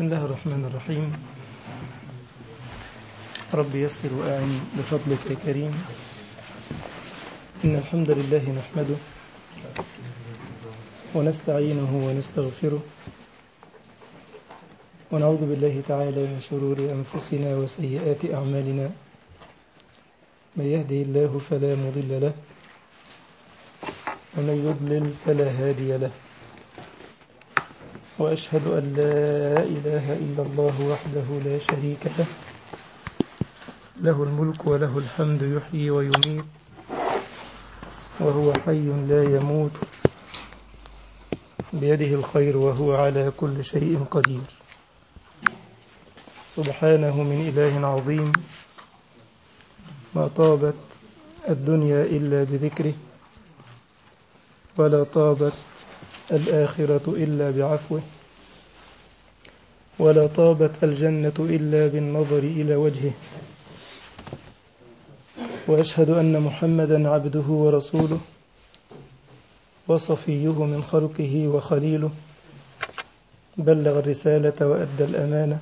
بسم الله الرحمن الرحيم. رب يسر وأعن بفضلك يا كريم. إن الحمد لله نحمده ونستعينه ونستغفره ونعوذ بالله تعالى من شرور أنفسنا وسيئات أعمالنا. من يهده الله فلا مضل له ومن يضلل فلا هادي له، وأشهد أن لا إله إلا الله وحده لا شريك له، له الملك وله الحمد يحيي ويميت وهو حي لا يموت، بيده الخير وهو على كل شيء قدير. سبحانه من إله عظيم، ما طابت الدنيا إلا بذكره، ولا طابت الآخرة إلا بعفوه، ولا طابت الجنة إلا بالنظر إلى وجهه. وأشهد أن محمدا عبده ورسوله وصفيه من خلقه وخليله، بلغ الرسالة وأدى الأمانة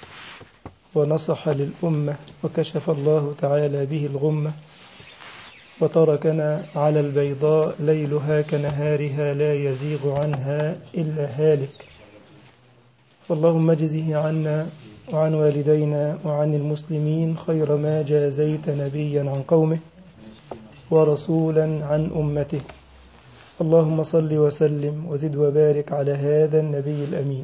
ونصح للأمة، وكشف الله تعالى به الغمة، وتركنا على البيضاء ليلها كنهارها لا يزيغ عنها إلا هالك. فاللهم اجزه عنا وعن والدينا وعن المسلمين خير ما جازيت نبيا عن قومه ورسولا عن أمته. اللهم صل وسلم وزد وبارك على هذا النبي الأمين،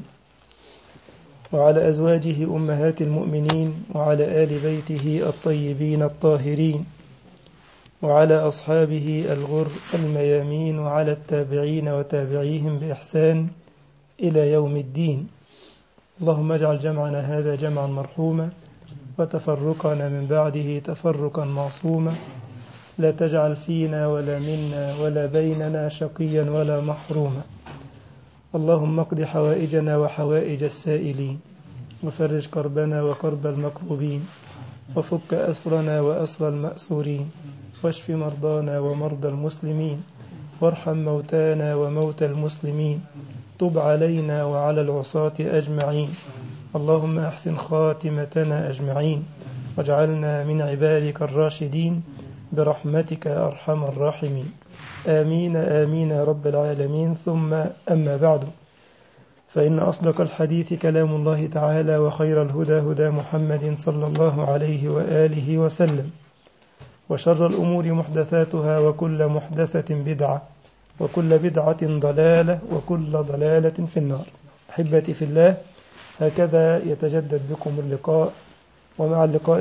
وعلى أزواجه أمهات المؤمنين، وعلى آل بيته الطيبين الطاهرين، وعلى أصحابه الغر الميامين، وعلى التابعين وتابعيهم بإحسان إلى يوم الدين. اللهم اجعل جمعنا هذا جمعا مرحوما، وتفرقنا من بعده تفرقا معصوما، لا تجعل فينا ولا منا ولا بيننا شقيا ولا محروما. اللهم اقض حوائجنا وحوائج السائلين، وفرج كربنا وكرب المكروبين، وفك أسرنا وأسر المأسورين، واشف مرضانا ومرضى المسلمين، وارحم موتانا وموتى المسلمين، تب علينا وعلى العصاة أجمعين. اللهم أحسن خاتمتنا أجمعين، واجعلنا من عبادك الراشدين برحمتك يا أرحم الراحمين. آمين آمين يا رب العالمين. ثم أما بعد، فإن أصدق الحديث كلام الله تعالى، وخير الهدى هدى محمد صلى الله عليه وآله وسلم، وشر الأمور محدثاتها، وكل محدثة بدعة، وكل بدعة ضلالة، وكل ضلالة في النار. أحبتي في الله، هكذا يتجدد بكم اللقاء، ومع اللقاء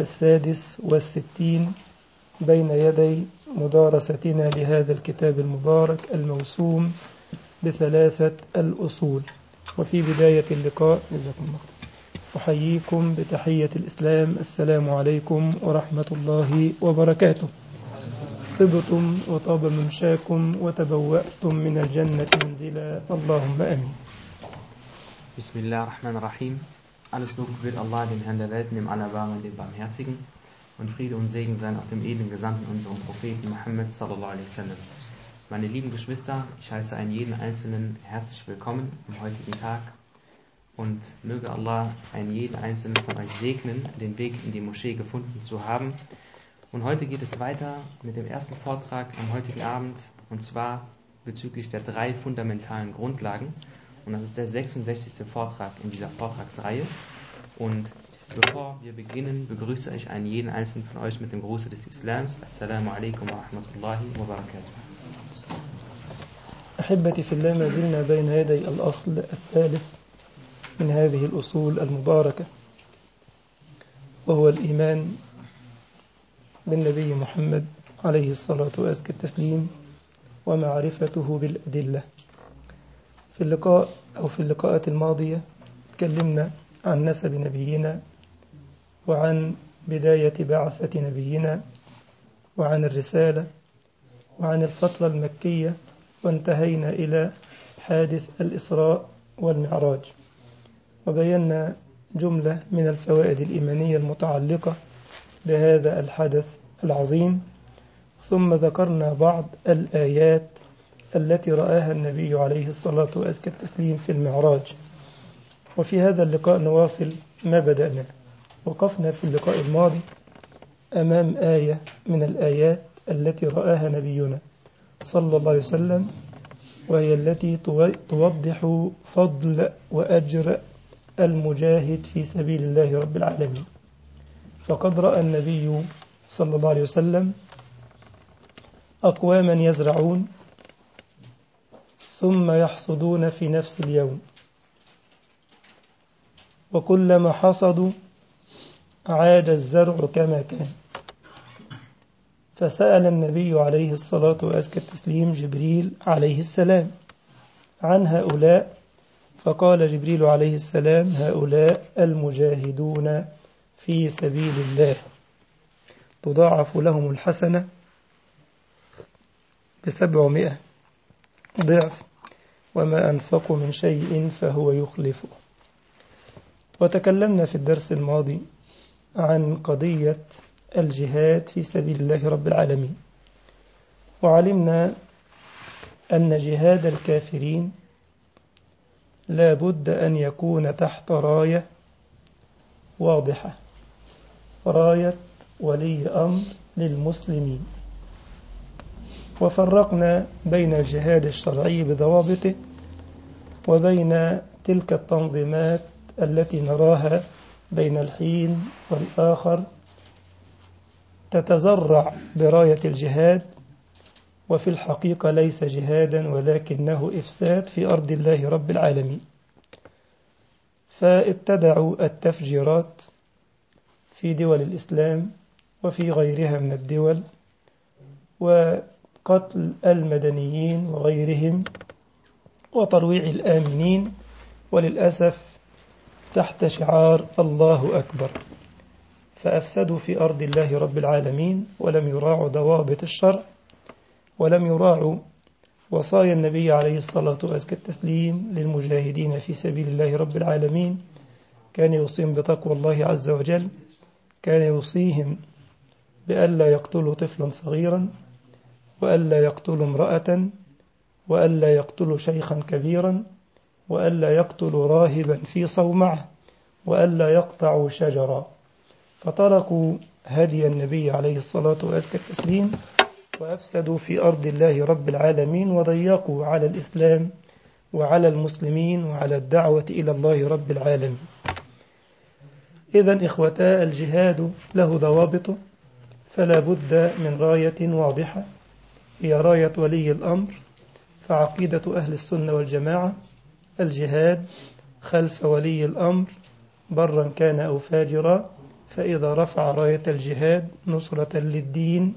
66 بين يدي مدارستنا لهذا الكتاب المبارك الموسوم بثلاثة الأصول. وفي بداية اللقاء جزاكم الله أحييكم بتحية الإسلام: السلام عليكم ورحمة الله وبركاته. طبتم وطاب ممشاكم وتبوأتم من الجنة منزلا، اللهم آمين. Bismillahirrahmanirrahim. Alles Lob gebührt Allah, dem Herrn der Welt, dem Allerbarmen, dem Barmherzigen. Und Friede und Segen seien auf dem edlen Gesandten, unserem Propheten Muhammad sallallahu alaihi wasallam. Meine lieben Geschwister, ich heiße einen jeden Einzelnen herzlich willkommen am heutigen Tag und möge Allah einen jeden Einzelnen von euch segnen, den Weg in die Moschee gefunden zu haben. Und heute geht es weiter mit dem ersten Vortrag am heutigen Abend, und zwar bezüglich der 3 fundamentalen Grundlagen. Und das ist der 66. Vortrag in dieser Vortragsreihe. Und bevor wir beginnen, begrüße ich einen jeden Einzelnen von euch mit dem Gruße des Islams. Assalamu alaikum wa rahmatullahi wa barakatuh. أحبتي في الله، ما زلنا بين يدي الأصل الثالث من هذه الأصول المباركة، وهو الإيمان بالنبي محمد عليه الصلاة وأزكى التسليم، ومعرفته بالأدلة. في اللقاءات الماضية تكلمنا عن نسب نبينا، وعن بداية بعثة نبينا، وعن الرسالة، وعن الفترة المكية، وانتهينا إلى حادث الإسراء والمعراج، وبينا جملة من الفوائد الإيمانية المتعلقة بهذا الحدث العظيم. ثم ذكرنا بعض الآيات التي رآها النبي عليه الصلاة وأزكى التسليم في المعراج، وفي هذا اللقاء نواصل ما بدأنا. وقفنا في اللقاء الماضي أمام آية من الآيات التي رآها نبينا صلى الله عليه وسلم، وهي التي توضح فضل وأجر المجاهد في سبيل الله رب العالمين. فقد رأى النبي صلى الله عليه وسلم أقواما يزرعون ثم يحصدون في نفس اليوم، وكلما حصدوا عاد الزرع كما كان. فسأل النبي عليه الصلاة وأزكى التسليم جبريل عليه السلام عن هؤلاء، فقال جبريل عليه السلام: هؤلاء المجاهدون في سبيل الله تضاعف لهم الحسنة 700 ضعف، وما أنفقوا من شيء فهو يخلفه. وتكلمنا في الدرس الماضي عن قضية الجهاد في سبيل الله رب العالمين، وعلمنا أن جهاد الكافرين لا بد أن يكون تحت راية واضحة، راية ولي أمر للمسلمين. وفرقنا بين الجهاد الشرعي بضوابطه وبين تلك التنظيمات التي نراها بين الحين والآخر تتزرع براية الجهاد، وفي الحقيقة ليس جهادا ولكنه إفساد في أرض الله رب العالمين. فابتدعوا التفجيرات في دول الإسلام وفي غيرها من الدول، وقتل المدنيين وغيرهم، وترويع الآمنين، وللأسف تحت شعار الله أكبر. فأفسدوا في أرض الله رب العالمين، ولم يراعوا ضوابط الشرع، ولم يراعوا وصايا النبي عليه الصلاة والتسليم للمجاهدين في سبيل الله رب العالمين. كان يوصيهم بتقوى الله عز وجل، كان يوصيهم بألا يقتلوا طفلا صغيرا، وألا يقتلوا امرأة، وألا يقتلوا شيخا كبيرا، وألا يقتلوا راهبا في صومعة، وألا يقطعوا شجرا. فتركوا هدي النبي عليه الصلاة والتسليم وأفسدوا في أرض الله رب العالمين، وضيقوا على الإسلام وعلى المسلمين وعلى الدعوة إلى الله رب العالمين. إذن إخوتا، الجهاد له ضوابطه، فلا بد من راية واضحة هي راية ولي الأمر. فعقيدة أهل السنة والجماعة الجهاد خلف ولي الأمر برا كان أو فاجرا، فإذا رفع راية الجهاد نصرة للدين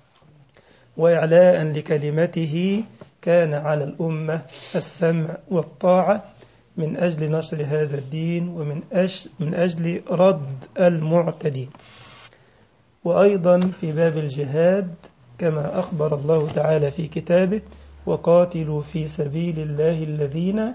وإعلاء لكلمته كان على الأمة السمع والطاعة من أجل نشر هذا الدين ومن أجل رد المعتدين. وأيضا في باب الجهاد كما أخبر الله تعالى في كتابه: وقاتلوا في سبيل الله الذين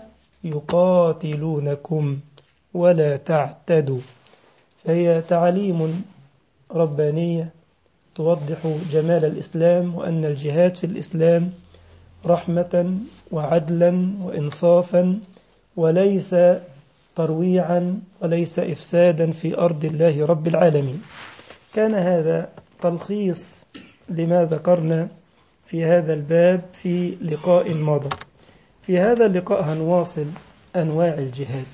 يقاتلونكم ولا تعتدوا. فهي تعليم ربانية توضح جمال الإسلام، وأن الجهاد في الإسلام رحمة وعدلا وإنصافا، وليس ترويعا وليس إفسادا في أرض الله رب العالمين. كان هذا تلخيص لما ذكرنا في هذا الباب في لقاء مضى. في هذا اللقاء هنواصل أنواع الجهاد.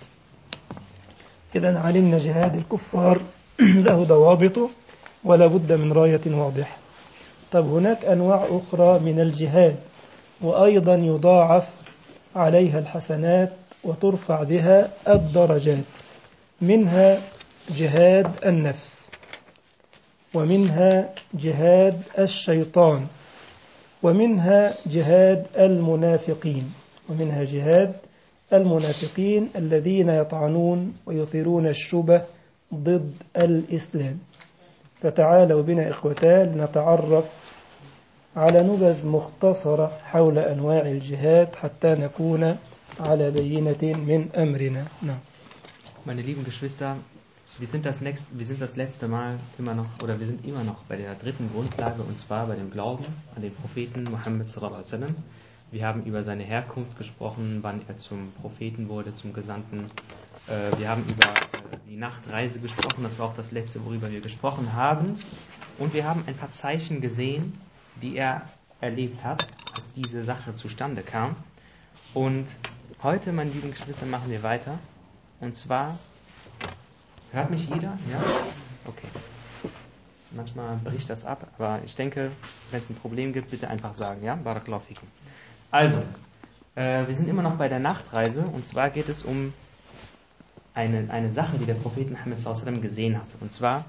إذن علمنا جهاد الكفار له ضوابطه ولا بد من راية واضحة. طب هناك أنواع أخرى من الجهاد، وأيضا يضاعف عليها الحسنات وترفع بها الدرجات. منها جهاد النفس، ومنها جهاد الشيطان، ومنها جهاد المنافقين، ومنها جهاد المنافقين الذين يطعنون ويثيرون الشبه ضد الإسلام. فتعالوا بنا إخوتان نتعرف على نبذ مختصرة حول أنواع الجهاد حتى نكون على بينة من أمرنا. نعم. Meine lieben Geschwister, wir sind das letzte Mal immer noch, oder wir sind immer noch bei der dritten Grundlage, und zwar bei dem Glauben an den Propheten Muhammad sallallahu alaihi wasallam. Wir haben über seine Herkunft gesprochen, wann er zum Propheten wurde, zum Gesandten. Wir haben über die Nachtreise gesprochen, das war auch das letzte, worüber wir gesprochen haben. Und wir haben ein paar Zeichen gesehen, die er erlebt hat, als diese Sache zustande kam. Und heute, meine lieben Geschwister, machen wir weiter. Und zwar, hört mich jeder? Ja? Okay. Manchmal bricht das ab, aber ich denke, wenn es ein Problem gibt, bitte einfach sagen. Ja? Barakallahu fikum. Also, wir sind immer noch bei der Nachtreise. Und zwar geht es um eine Sache, die der Prophet Muhammad sallallahu alaihi wasallam gesehen hat. Und zwar,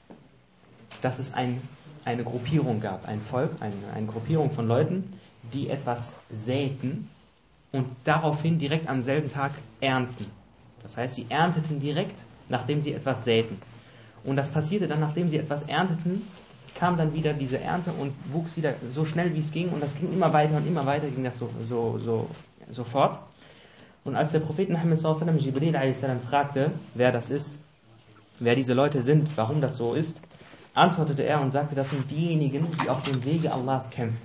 dass es eine Gruppierung gab, ein Volk, eine Gruppierung von Leuten, die etwas säten und daraufhin direkt am selben Tag ernten. Das heißt, sie ernteten direkt, nachdem sie etwas säten. Und das passierte dann, nachdem sie etwas ernteten, kam dann wieder diese Ernte und wuchs wieder so schnell, wie es ging. Und das ging immer weiter ging das so fort. Und als der Prophet Muhammad sallallahu alaihi wasallam Jibril a.s. fragte, wer das ist, wer diese Leute sind, warum das so ist, antwortete er und sagte, das sind diejenigen, die auf dem Wege Allahs kämpfen.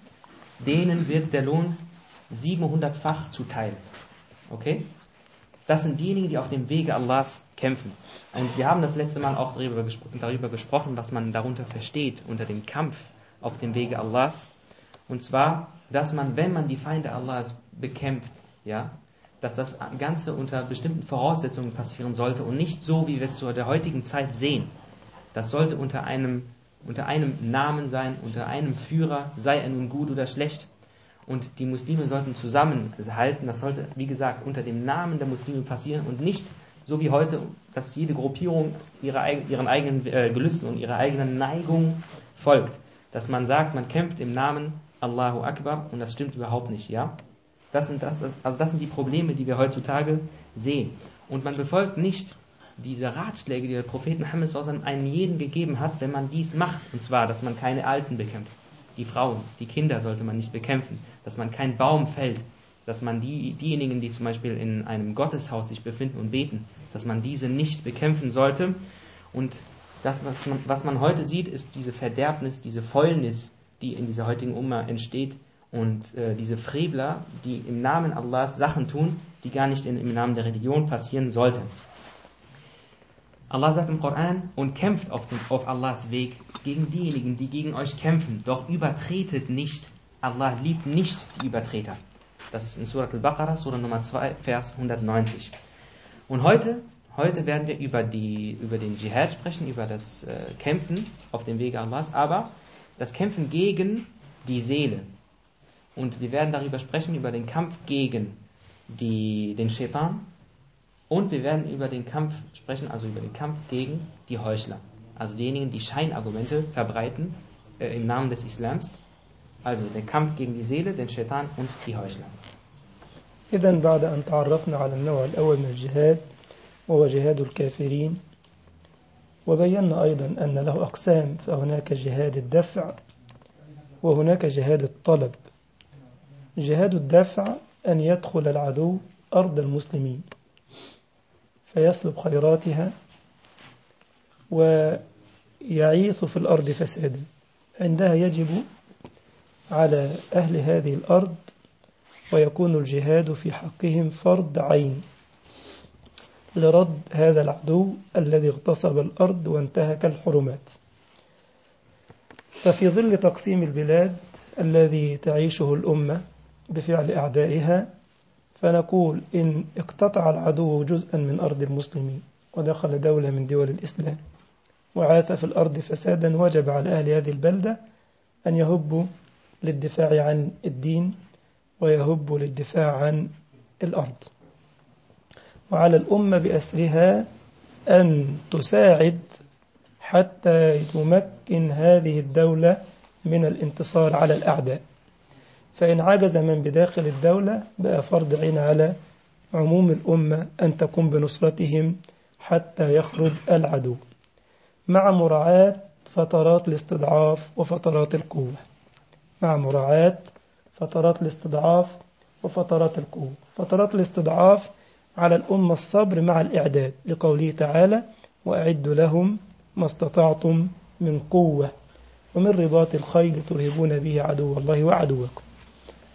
Denen wird der Lohn 700-fach zuteil. Okay? Das sind diejenigen, die auf dem Wege Allahs kämpfen. Und wir haben das letzte Mal auch darüber gesprochen, was man darunter versteht, unter dem Kampf auf dem Wege Allahs. Und zwar, dass man, wenn man die Feinde Allahs bekämpft, ja, dass das Ganze unter bestimmten Voraussetzungen passieren sollte und nicht so, wie wir es zu der heutigen Zeit sehen. Das sollte unter einem Namen sein, unter einem Führer, sei er nun gut oder schlecht. Und die Muslime sollten zusammenhalten. Das sollte, wie gesagt, unter dem Namen der Muslime passieren und nicht so wie heute, dass jede Gruppierung ihren eigenen Gelüsten und ihrer eigenen Neigung folgt. Dass man sagt, man kämpft im Namen Allahu Akbar und das stimmt überhaupt nicht, ja? Das sind die Probleme, die wir heutzutage sehen. Und man befolgt nicht diese Ratschläge, die der Prophet Muhammad sallallahu alaihi wasallam einem jeden gegeben hat, wenn man dies macht. Und zwar, dass man keine Alten bekämpft. Die Frauen, die Kinder sollte man nicht bekämpfen. Dass man keinen Baum fällt. Dass man diejenigen, die zum Beispiel in einem Gotteshaus sich befinden und beten, dass man diese nicht bekämpfen sollte. Und das, was man heute sieht, ist diese Verderbnis, diese Fäulnis, die in dieser heutigen Umma entsteht. Und diese Frevler, die im Namen Allahs Sachen tun, die gar nicht im Namen der Religion passieren sollten. Allah sagt im Koran, und kämpft auf Allahs Weg gegen diejenigen, die gegen euch kämpfen, doch übertretet nicht. Allah liebt nicht die Übertreter. Das ist in Surat al-Baqarah, Surah Nummer 2, Vers 190. Und heute werden wir über den Dschihad sprechen, über das Kämpfen auf dem Wege Allahs, aber das Kämpfen gegen die Seele. Und wir werden darüber sprechen, über den Kampf gegen den Shaitan. Und wir werden über den Kampf sprechen, also über den Kampf gegen die Heuchler. Also diejenigen, die Scheinargumente verbreiten im Namen des Islams. Also der Kampf gegen die Seele, den Shaitan und die Heuchler. إذن بعد أن تعرفنا على النوع الأول من الجهاد وهو جهاد الكافرين وبينا أيضا أن له أقسام فهناك جهاد الدفع وهناك جهاد الطلب. جهاد الدفع أن يدخل العدو أرض المسلمين فيسلب خيراتها ويعيث في الأرض فسادا. عندها يجب على أهل هذه الأرض ويكون الجهاد في حقهم فرض عين لرد هذا العدو الذي اغتصب الأرض وانتهك الحرمات. ففي ظل تقسيم البلاد الذي تعيشه الأمة بفعل أعدائها فنقول إن اقتطع العدو جزءا من أرض المسلمين ودخل دولة من دول الإسلام وعاث في الأرض فسادا وجب على أهل هذه البلدة أن يهبوا للدفاع عن الدين ويهبوا للدفاع عن الأرض. وعلى الأمة بأسرها أن تساعد حتى تمكن هذه الدولة من الانتصار على الأعداء. فإن عجز من بداخل الدولة بقى فرض عين على عموم الأمة أن تقوم بنصرتهم حتى يخرج العدو مع مراعاة فترات الاستضعاف وفترات القوة. مع مراعاة فترات الاستضعاف وفترات القوة. فترات الاستضعاف على الأمة الصبر مع الإعداد لقوله تعالى وأعدوا لهم ما استطعتم من قوة ومن رباط الخيل ترهبون به عدو الله وعدوكم.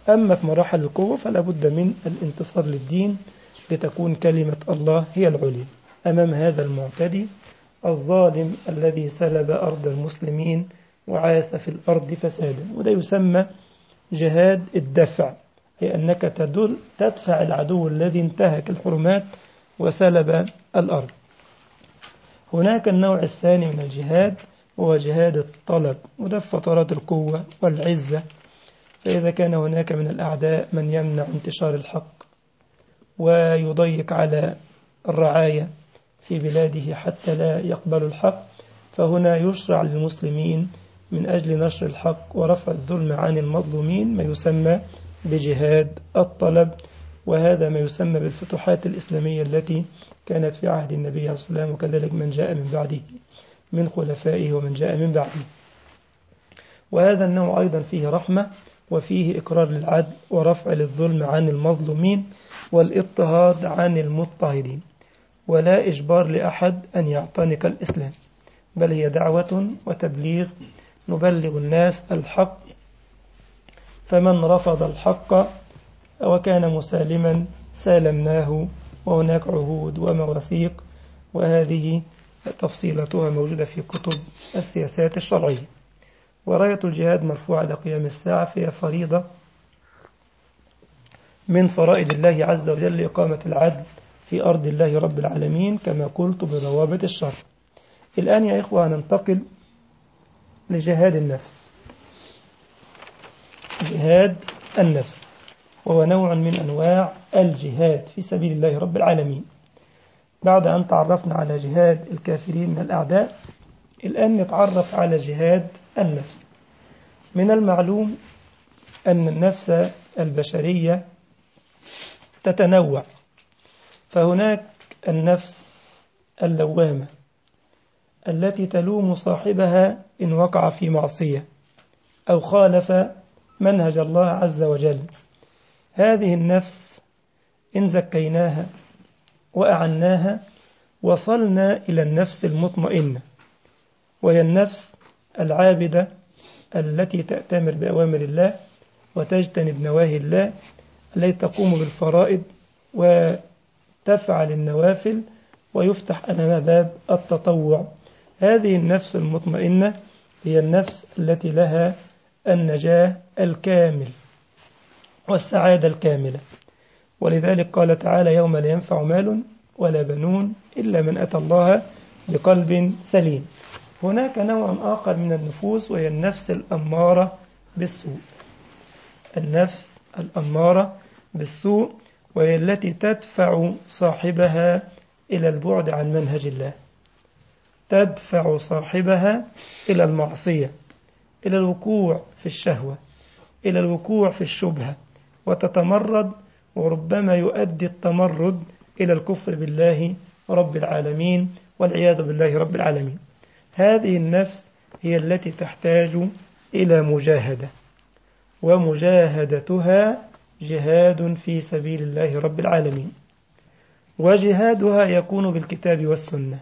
أما في مراحل القوة فلا بد من الانتصار للدين لتكون كلمة الله هي العليا أمام هذا المعتدي الظالم الذي سلب أرض المسلمين وعاث في الأرض فسادا. وده يسمى جهاد الدفع، هي أنك تدفع العدو الذي انتهك الحرمات وسلب الأرض. هناك النوع الثاني من الجهاد هو جهاد الطلب، وده في فترات القوة والعزة، فإذا كان هناك من الأعداء من يمنع انتشار الحق ويضيق على الرعاية في بلاده حتى لا يقبلوا الحق، فهنا يشرع للمسلمين من أجل نشر الحق ورفع الظلم عن المظلومين ما يسمى بجهاد الطلب، وهذا ما يسمى بالفتوحات الإسلامية التي كانت في عهد النبي عليه الصلاة والسلام، وكذلك من جاء من بعده من خلفائه ومن جاء من بعده. وهذا النوع أيضا فيه رحمة وفيه إقرار للعدل ورفع للظلم عن المظلومين والاضطهاد عن المضطهدين، ولا إجبار لأحد أن يعتنق الإسلام، بل هي دعوة وتبليغ، نبلغ الناس الحق، فمن رفض الحق وكان مسالما سالمناه، وهناك عهود ومواثيق، وهذه تفصيلتها موجودة في كتب السياسات الشرعية. وراية الجهاد مرفوعة لقيام الساعة، فهي فريضة من فرائض الله عز وجل لإقامة العدل في أرض الله رب العالمين كما قلت بضوابط الشرع. الآن يا إخوة ننتقل لجهاد النفس. جهاد النفس وهو نوع من أنواع الجهاد في سبيل الله رب العالمين. بعد أن تعرفنا على جهاد الكافرين من الأعداء، الآن نتعرف على جهاد النفس. من المعلوم أن النفس البشرية تتنوع، فهناك النفس اللوامة التي تلوم صاحبها إن وقع في معصية أو خالف منهج الله عز وجل. هذه النفس إن زكيناها وأعناها وصلنا إلى النفس المطمئنة، وهي النفس العابدة التي تأتمر بأوامر الله وتجتنب نواهي الله، التي تقوم بالفرائض وتفعل النوافل ويفتح أمامها باب التطوع. هذه النفس المطمئنة هي النفس التي لها النجاة الكامل والسعادة الكاملة. ولذلك قال تعالى: يوم لا ينفع مال ولا بنون إلا من أتى الله بقلب سليم. هناك نوع آخر من النفوس وهي النفس الأمارة بالسوء. النفس الأمارة بالسوء وهي التي تدفع صاحبها إلى البعد عن منهج الله، تدفع صاحبها إلى المعصية، إلى الوقوع في الشهوة، إلى الوقوع في الشبهة، وتتمرد، وربما يؤدي التمرد إلى الكفر بالله رب العالمين والعياذ بالله رب العالمين. هذه النفس هي التي تحتاج إلى مجاهدة، ومجاهدتها جهاد في سبيل الله رب العالمين. وجهادها يكون بالكتاب والسنة،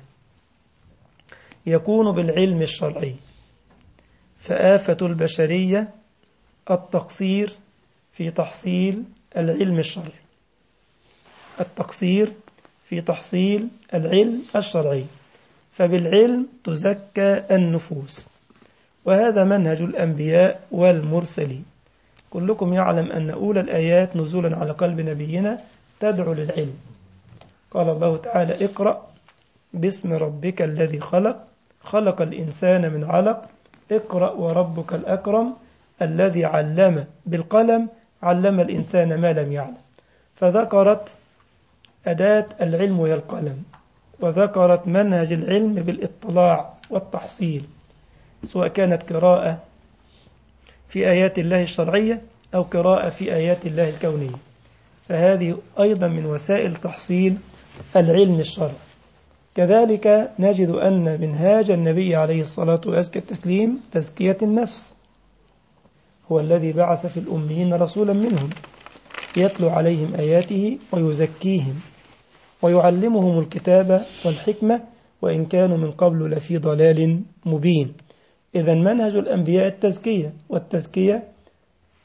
يكون بالعلم الشرعي. فآفة البشرية التقصير في تحصيل العلم الشرعي، التقصير في تحصيل العلم الشرعي، فبالعلم تزكى النفوس، وهذا منهج الأنبياء والمرسلين. كلكم يعلم أن أولى الآيات نزولا على قلب نبينا تدعو للعلم. قال الله تعالى: اقرأ باسم ربك الذي خلق، خلق الإنسان من علق، اقرأ وربك الأكرم الذي علم بالقلم، علم الإنسان ما لم يعلم. فذكرت أداة العلم وهي القلم، وذكرت منهج العلم بالاطلاع والتحصيل، سواء كانت قراءة في آيات الله الشرعية أو قراءة في آيات الله الكونية، فهذه أيضا من وسائل تحصيل العلم الشرعي. كذلك نجد أن منهاج النبي عليه الصلاة والتسليم تزكية النفس، هو الذي بعث في الأميين رسولا منهم يتلو عليهم آياته ويزكيهم ويعلمهم الكتاب والحكمة وإن كانوا من قبل لفي ضلال مبين. إذن منهج الأنبياء التزكية، والتزكية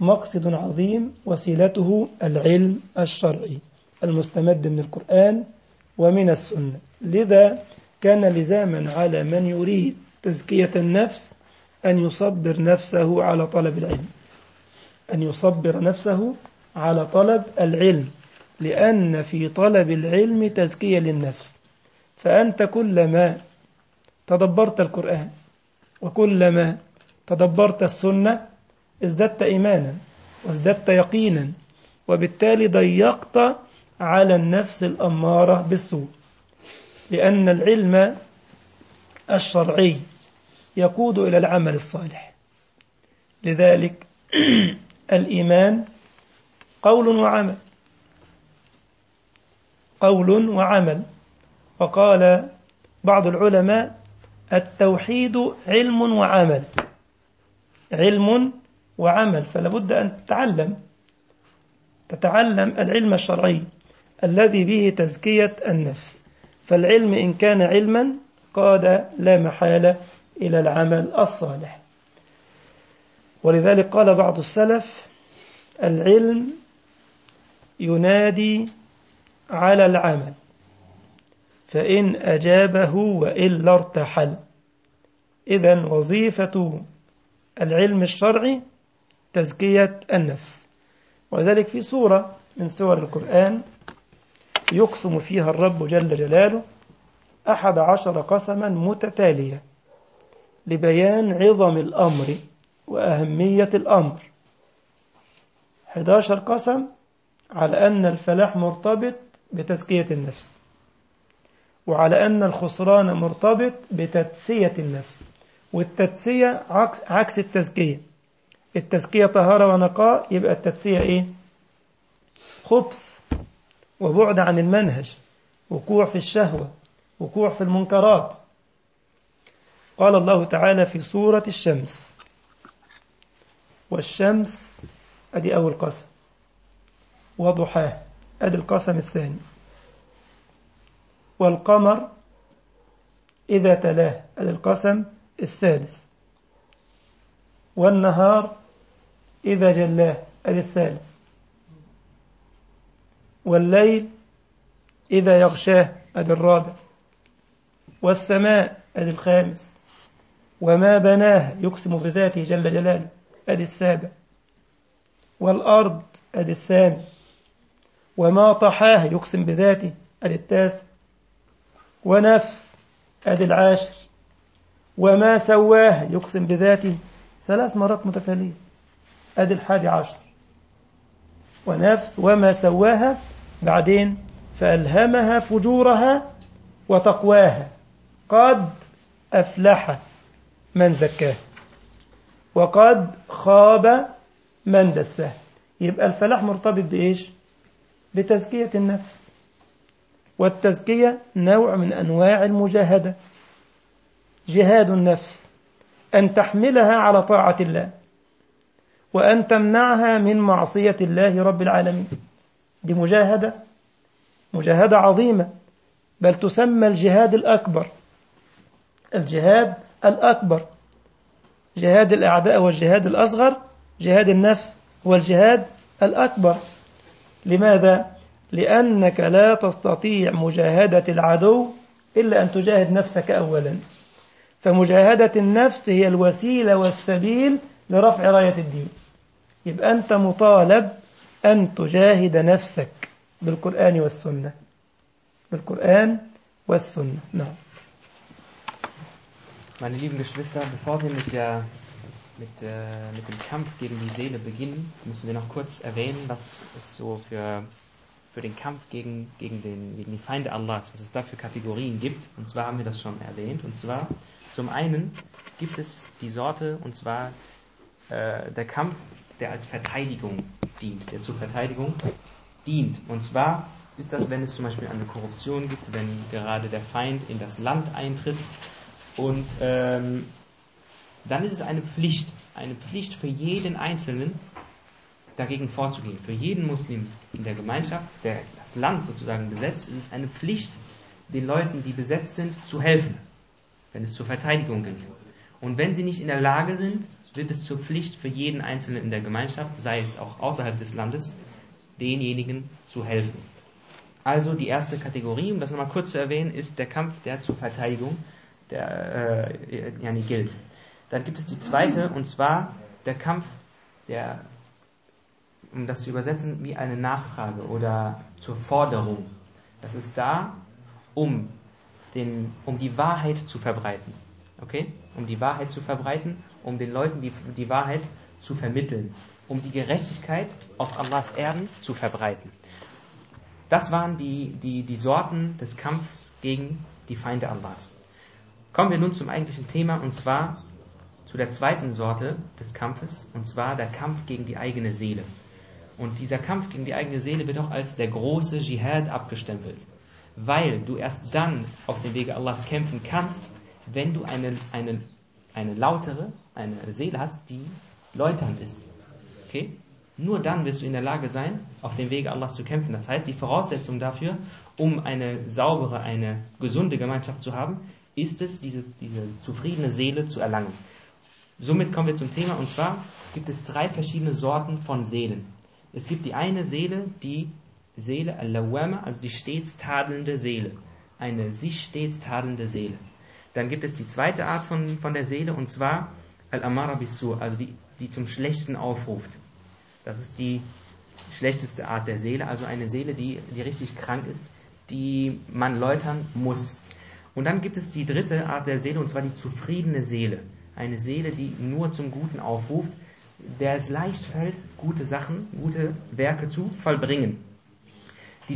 مقصد عظيم وسيلته العلم الشرعي المستمد من القرآن ومن السنة. لذا كان لزاما على من يريد تزكية النفس أن يصبر نفسه على طلب العلم، أن يصبر نفسه على طلب العلم، لأن في طلب العلم تزكية للنفس. فأنت كلما تدبرت القرآن وكلما تدبرت السنة ازددت إيمانا وازددت يقينا، وبالتالي ضيقت على النفس الأمارة بالسوء، لأن العلم الشرعي يقود إلى العمل الصالح. لذلك الإيمان قول وعمل، قول وعمل. وقال بعض العلماء التوحيد علم وعمل، علم وعمل. فلا بد أن تتعلم العلم الشرعي الذي به تزكية النفس. فالعلم إن كان علما قاد لا محالة إلى العمل الصالح. ولذلك قال بعض السلف العلم ينادي على العمل، فإن أجابه وإلا ارتحل. إذن وظيفة العلم الشرعي تزكية النفس. وذلك في سورة من سور القرآن يقسم فيها الرب جل جلاله 11 قسما متتالية لبيان عظم الأمر وأهمية الأمر. 11 قسم على أن الفلاح مرتبط بتزكية النفس، وعلى أن الخسران مرتبط بتدسية النفس. والتدسية عكس التزكية. التزكية طهارة ونقاء، يبقى التدسية إيه؟ خبث وبعد عن المنهج، وقوع في الشهوة، وقوع في المنكرات. قال الله تعالى في سورة الشمس: والشمس، أدي أول قسم، وضحاه، أدي القسم الثاني، والقمر إذا تلاه، أدي القسم الثالث، والنهار إذا جلاه، أدي الثالث، والليل إذا يغشاه، أدي الرابع، والسماء، أدي الخامس، وما بناه، يقسم بذاته جل جلاله، أدي السابع، والأرض، أدي الثامن، وما طحاه، يقسم بذاته، أدي التاسع، ونفس، أدي العاشر، وما سواه، يقسم بذاته 3 مرات متتالية، أدي 11، ونفس وما سواها، بعدين فألهمها فجورها وتقواها، قد أفلح من زكاه وقد خاب من دساه. يبقى الفلاح مرتبط بإيش؟ بتزكية النفس. والتزكية نوع من أنواع المجاهدة، جهاد النفس، أن تحملها على طاعة الله وأن تمنعها من معصية الله رب العالمين. دي مجاهدة عظيمة، بل تسمى الجهاد الأكبر. الجهاد الأكبر جهاد الأعداء، والجهاد الأصغر جهاد النفس، هو الجهاد الأكبر. لماذا؟ لأنك لا تستطيع مجاهدة العدو إلا أن تجاهد نفسك أولا. فمجاهدة النفس هي الوسيلة والسبيل لرفع راية الدين. يبقى أنت مطالب أن تجاهد نفسك بالقرآن والسنة، بالقرآن والسنة. نعم. Meine lieben Geschwister, bevor wir mit dem Kampf gegen die Seele beginnen, müssen wir noch kurz erwähnen, was es so für den Kampf gegen die Feinde Allahs, was es da für Kategorien gibt. Und zwar haben wir das schon erwähnt. Und zwar zum einen gibt es die Sorte, und zwar der Kampf, der als Verteidigung dient, der zur Verteidigung dient. Und zwar ist das, wenn es zum Beispiel eine Korruption gibt, wenn gerade der Feind in das Land eintritt. Und dann ist es eine Pflicht für jeden Einzelnen, dagegen vorzugehen. Für jeden Muslim in der Gemeinschaft, der das Land sozusagen besetzt, ist es eine Pflicht, den Leuten, die besetzt sind, zu helfen, wenn es zur Verteidigung geht. Und wenn sie nicht in der Lage sind, wird es zur Pflicht für jeden Einzelnen in der Gemeinschaft, sei es auch außerhalb des Landes, denjenigen zu helfen. Also die erste Kategorie, um das nochmal kurz zu erwähnen, ist der Kampf, der zur Verteidigung gilt. Dann gibt es die zweite, und zwar der Kampf, der, um das zu übersetzen, wie eine Nachfrage oder zur Forderung. Das ist da, um die Wahrheit zu verbreiten. Okay? Um die Wahrheit zu verbreiten, um den Leuten die Wahrheit zu vermitteln, um die Gerechtigkeit auf Allahs Erden zu verbreiten. Das waren die Sorten des Kampfs gegen die Feinde Allahs. Kommen wir nun zum eigentlichen Thema, und zwar zu der zweiten Sorte des Kampfes, und zwar der Kampf gegen die eigene Seele. Und dieser Kampf gegen die eigene Seele wird auch als der große Dschihad abgestempelt, weil du erst dann auf dem Wege Allahs kämpfen kannst, wenn du eine lautere, eine Seele hast, die läuternd ist. Okay? Nur dann wirst du in der Lage sein, auf dem Wege Allahs zu kämpfen. Das heißt, die Voraussetzung dafür, um eine saubere, eine gesunde Gemeinschaft zu haben, ist es, diese zufriedene Seele zu erlangen. Somit kommen wir zum Thema, und zwar gibt es 3 verschiedene Sorten von Seelen. Es gibt die eine Seele, die Seele Al-Lawwama, also die stets tadelnde Seele. Eine sich stets tadelnde Seele. Dann gibt es die zweite Art von der Seele, und zwar Al-Amara bis-Su, also die zum Schlechten aufruft. Das ist die schlechteste Art der Seele, also eine Seele, die richtig krank ist, die man läutern muss. Und dann gibt es die dritte Art der Seele, und zwar die zufriedene Seele. Eine Seele, die nur zum Guten aufruft, der es leicht fällt, gute Sachen, gute Werke zu vollbringen. Die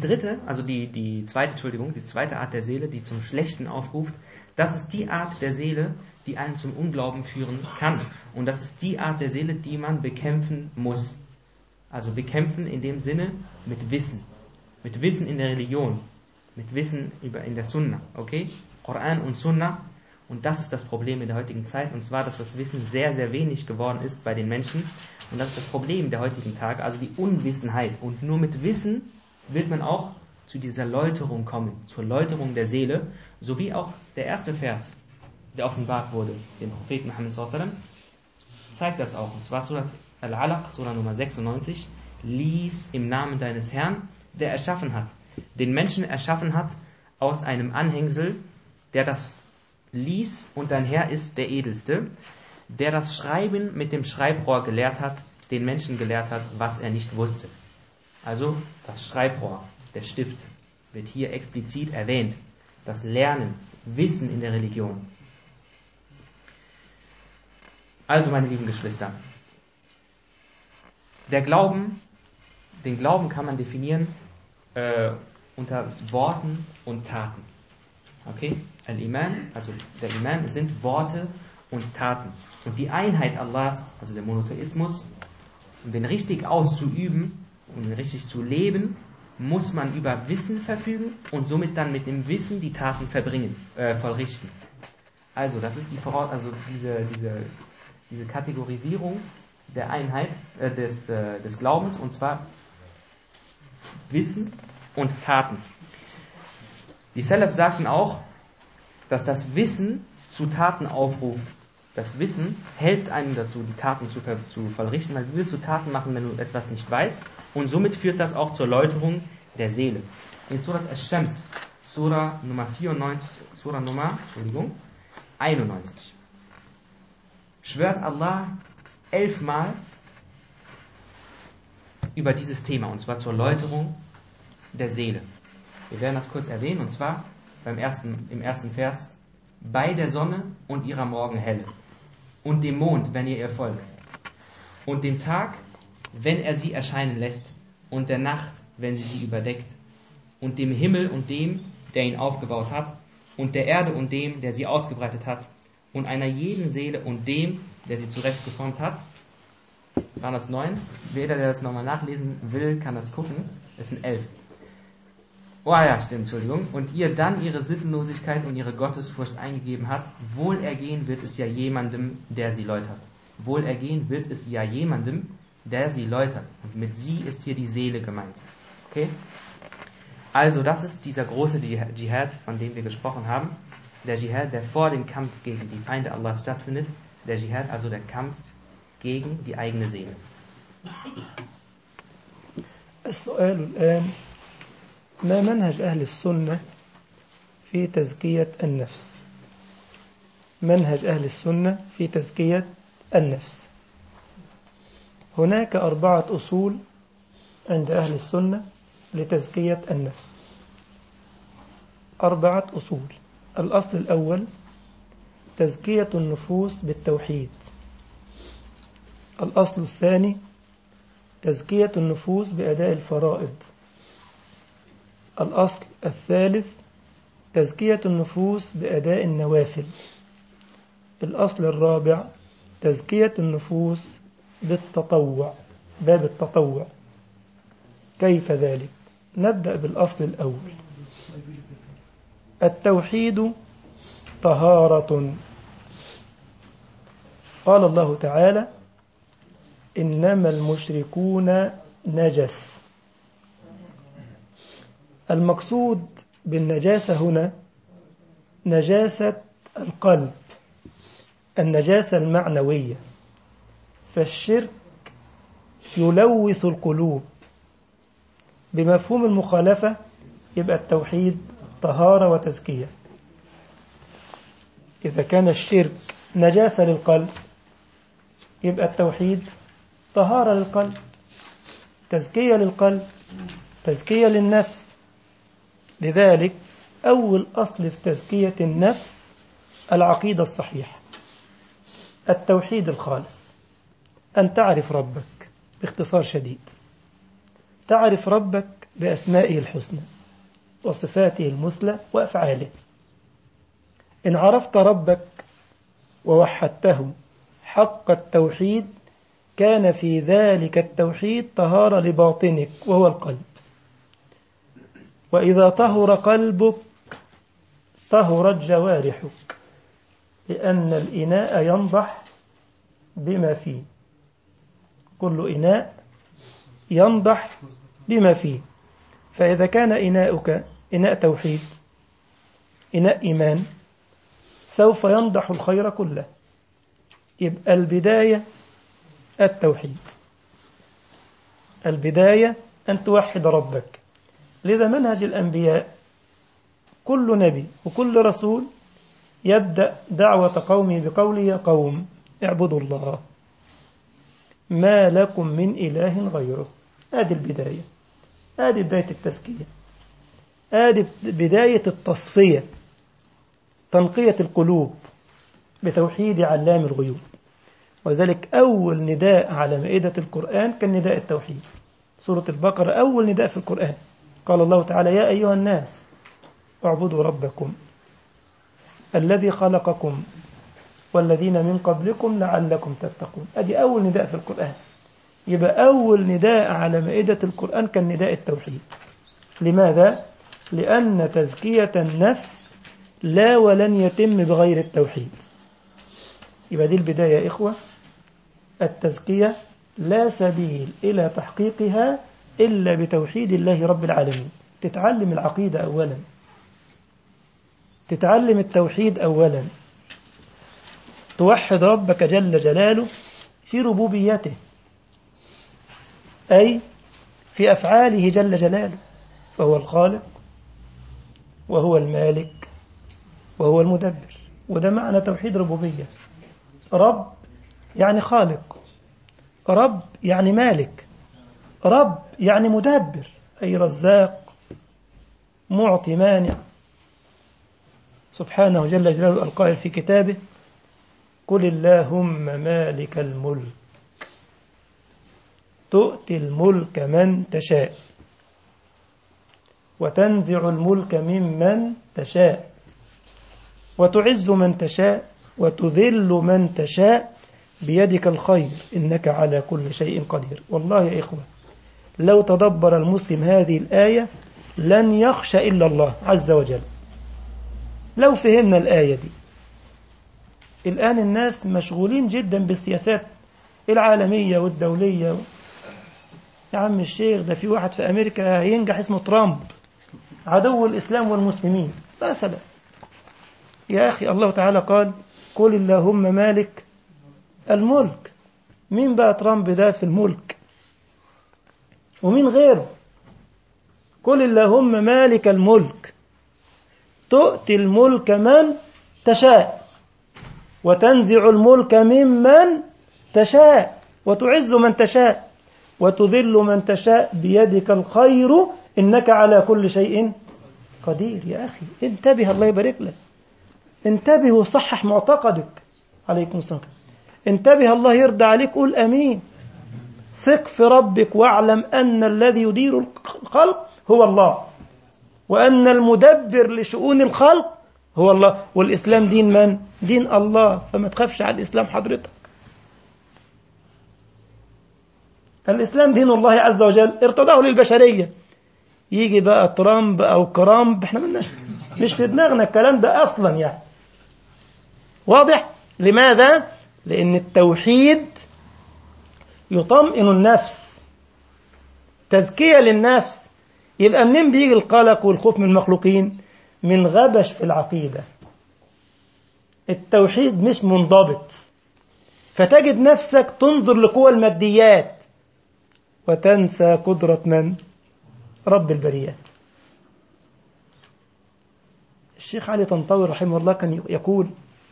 zweite Art der Seele, die zum Schlechten aufruft, das ist die Art der Seele, die einen zum Unglauben führen kann. Und das ist die Art der Seele, die man bekämpfen muss. Also bekämpfen in dem Sinne mit Wissen. Mit Wissen in der Religion. Mit Wissen in der Sunna. Okay? Koran und Sunna. Und das ist das Problem in der heutigen Zeit. Und zwar, dass das Wissen sehr, sehr wenig geworden ist bei den Menschen. Und das ist das Problem der heutigen Tage. Also die Unwissenheit. Und nur mit Wissen wird man auch zu dieser Läuterung kommen. Zur Läuterung der Seele. So wie auch der erste Vers, der offenbart wurde, dem Propheten Muhammad sallallahu alaihi wasallam, zeigt das auch. Und zwar Surat Al-Alaq, Surah Nummer 96. Lies im Namen deines Herrn, der erschaffen hat. Den Menschen erschaffen hat aus einem Anhängsel, der das lies, und dein Herr ist der Edelste, der das Schreiben mit dem Schreibrohr gelehrt hat, den Menschen gelehrt hat, was er nicht wusste. Also das Schreibrohr, der Stift, wird hier explizit erwähnt. Das Lernen, Wissen in der Religion. Also meine lieben Geschwister, den Glauben kann man definieren unter Worten und Taten. Okay? Al-Iman, also der Iman sind Worte und Taten. Und die Einheit Allahs, also der Monotheismus, um den richtig auszuüben, um den richtig zu leben, muss man über Wissen verfügen und somit dann mit dem Wissen die Taten vollrichten. Also das ist diese Kategorisierung der Einheit des Glaubens, und zwar Wissen und Taten. Die Salaf sagten auch, dass das Wissen zu Taten aufruft. Das Wissen hält einen dazu, die Taten zu vollrichten, weil du willst Taten machen, wenn du etwas nicht weißt, und somit führt das auch zur Läuterung der Seele. In Surat Ash-Shams, Surah Nummer 91, schwört Allah 11 Mal über dieses Thema, und zwar zur Läuterung der Seele. Wir werden das kurz erwähnen, und zwar im ersten Vers: bei der Sonne und ihrer Morgenhelle, und dem Mond, wenn ihr folgt, und dem Tag, wenn er sie erscheinen lässt, und der Nacht, wenn sie überdeckt, und dem Himmel und dem, der ihn aufgebaut hat, und der Erde und dem, der sie ausgebreitet hat, und einer jeden Seele und dem, der sie zurechtgeformt hat. Waren das 9? Jeder, der das nochmal nachlesen will, kann das gucken. Es sind 11. Oh ja, stimmt, Entschuldigung. Und ihr dann ihre Sittenlosigkeit und ihre Gottesfurcht eingegeben hat, wohlergehen wird es ja jemandem, der sie läutert. Wohlergehen wird es ja jemandem, der sie läutert. Und mit sie ist hier die Seele gemeint. Okay? Also das ist dieser große Dschihad, von dem wir gesprochen haben. Der Dschihad, der vor dem Kampf gegen die Feinde Allahs stattfindet. Der Dschihad, also der Kampf gegen die eigene Seele. السؤال الآن: ما منهج أهل السنة في تزكية النفس؟ منهج أهل السنة في تزكية النفس. هناك 4 أصول عند أهل السنة لتزكية النفس. 4 أصول. الأصل الأول: تزكية النفوس بالتوحيد. الأصل الثاني: تزكية النفوس بأداء الفرائض. الأصل الثالث: تزكية النفوس بأداء النوافل. الأصل الرابع: تزكية النفوس بالتطوع، باب التطوع. كيف ذلك؟ نبدأ بالأصل الأول. التوحيد طهارة. قال الله تعالى: إنما المشركون نجس. المقصود بالنجاسة هنا نجاسة القلب، النجاسة المعنوية. فالشرك يلوث القلوب. بمفهوم المخالفة يبقى التوحيد طهارة وتزكية. إذا كان الشرك نجاسة للقلب يبقى التوحيد طهارة للقلب، تزكية للقلب، تزكية للنفس. لذلك أول أصل في تزكية النفس العقيدة الصحيحة، التوحيد الخالص. أن تعرف ربك باختصار شديد، تعرف ربك بأسمائه الحسنى وصفاته المثلى وأفعاله. إن عرفت ربك ووحدته حق التوحيد كان في ذلك التوحيد طهارة لباطنك وهو القلب. وإذا طهر قلبك طهرت جوارحك، لأن الإناء ينضح بما فيه. كل إناء ينضح بما فيه. فإذا كان إناؤك إناء توحيد، إناء إيمان، سوف ينضح الخير كله. يبقى البداية التوحيد، البداية أن توحد ربك. لذا منهج الأنبياء كل نبي وكل رسول يبدأ دعوة قومه بقوله: يا قوم اعبدوا الله ما لكم من إله غيره. هذه البداية، هذه بداية التزكية، هذه بداية التصفية، تنقية القلوب بتوحيد علام الغيوب. وذلك أول نداء على مائدة القرآن كان نداء التوحيد. سورة البقرة أول نداء في القرآن، قال الله تعالى: يا أيها الناس اعبدوا ربكم الذي خلقكم والذين من قبلكم لعلكم تتقون. أدي أول نداء في القرآن. يبقى أول نداء على مائدة القرآن كان نداء التوحيد. لماذا؟ لأن تزكية النفس لا ولن يتم بغير التوحيد. يبقى دي البداية يا إخوة. التزكية لا سبيل إلى تحقيقها إلا بتوحيد الله رب العالمين. تتعلم العقيدة أولا، تتعلم التوحيد أولا، توحد ربك جل جلاله في ربوبيته، أي في أفعاله جل جلاله. فهو الخالق وهو المالك وهو المدبر. وده معنى توحيد ربوبية. رب يعني خالق، رب يعني مالك، رب يعني مدبر، أي رزاق معطي مانع. سبحانه جل جلاله القائل في كتابه: قل اللهم مالك الملك تؤتي الملك من تشاء وتنزع الملك ممن تشاء وتعز من تشاء وتذل من تشاء بيدك الخير إنك على كل شيء قدير. والله يا إخوة لو تدبر المسلم هذه الآية لن يخشى إلا الله عز وجل. لو فهمنا الآية دي. الآن الناس مشغولين جدا بالسياسات العالمية والدولية. يا عم الشيخ ده في واحد في أمريكا ينجح اسمه ترامب، عدو الإسلام والمسلمين مثلا. يا أخي الله تعالى قال: قل اللهم مالك الملك مين بقى ترامب ده في الملك؟ ومين غيره؟ قل اللهم مالك الملك تؤتي الملك من تشاء وتنزع الملك ممن تشاء وتعز من تشاء وتذل من تشاء بيدك الخير إنك على كل شيء قدير. يا أخي انتبه، الله يبارك لك، انتبه وصحح معتقدك. عليكم السلام. انتبه، الله يرضى عليك، قول أمين. ثق في ربك واعلم أن الذي يدير الخلق هو الله، وأن المدبر لشؤون الخلق هو الله، والإسلام دين من؟ دين الله. فما تخافش على الإسلام حضرتك. الإسلام دين الله عز وجل ارتضاه للبشرية. يجي بقى ترامب أو كرامب، احنا مش في دماغنا الكلام ده أصلا يعني. واضح؟ لماذا؟ لأن التوحيد يطمئن النفس، تزكية للنفس. يبقى منين بيجي القلق والخوف من المخلوقين؟ من غبش في العقيدة. التوحيد مش منضبط، فتجد نفسك تنظر لقوى الماديات وتنسى قدرة من؟ رب البريات. الشيخ علي طنطاوي رحمه الله كان يقول: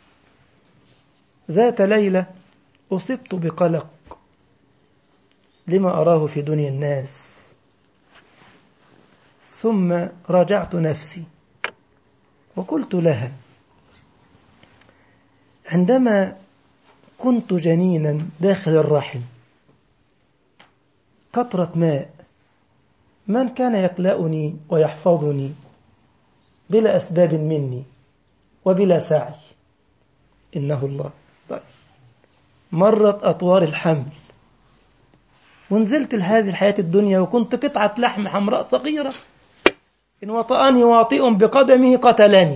ذات ليلة أصبت بقلق لما أراه في دنيا الناس، ثم راجعت نفسي وقلت لها: عندما كنت جنينا داخل الرحم قطرة ماء، من كان يكلأني ويحفظني بلا أسباب مني وبلا سعي؟ إنه الله. طيب، مرت أطوار الحمل ونزلت لهذه الحياة الدنيا وكنت قطعة لحم حمراء صغيرة، إن وطأني واطئ بقدمه قتلني،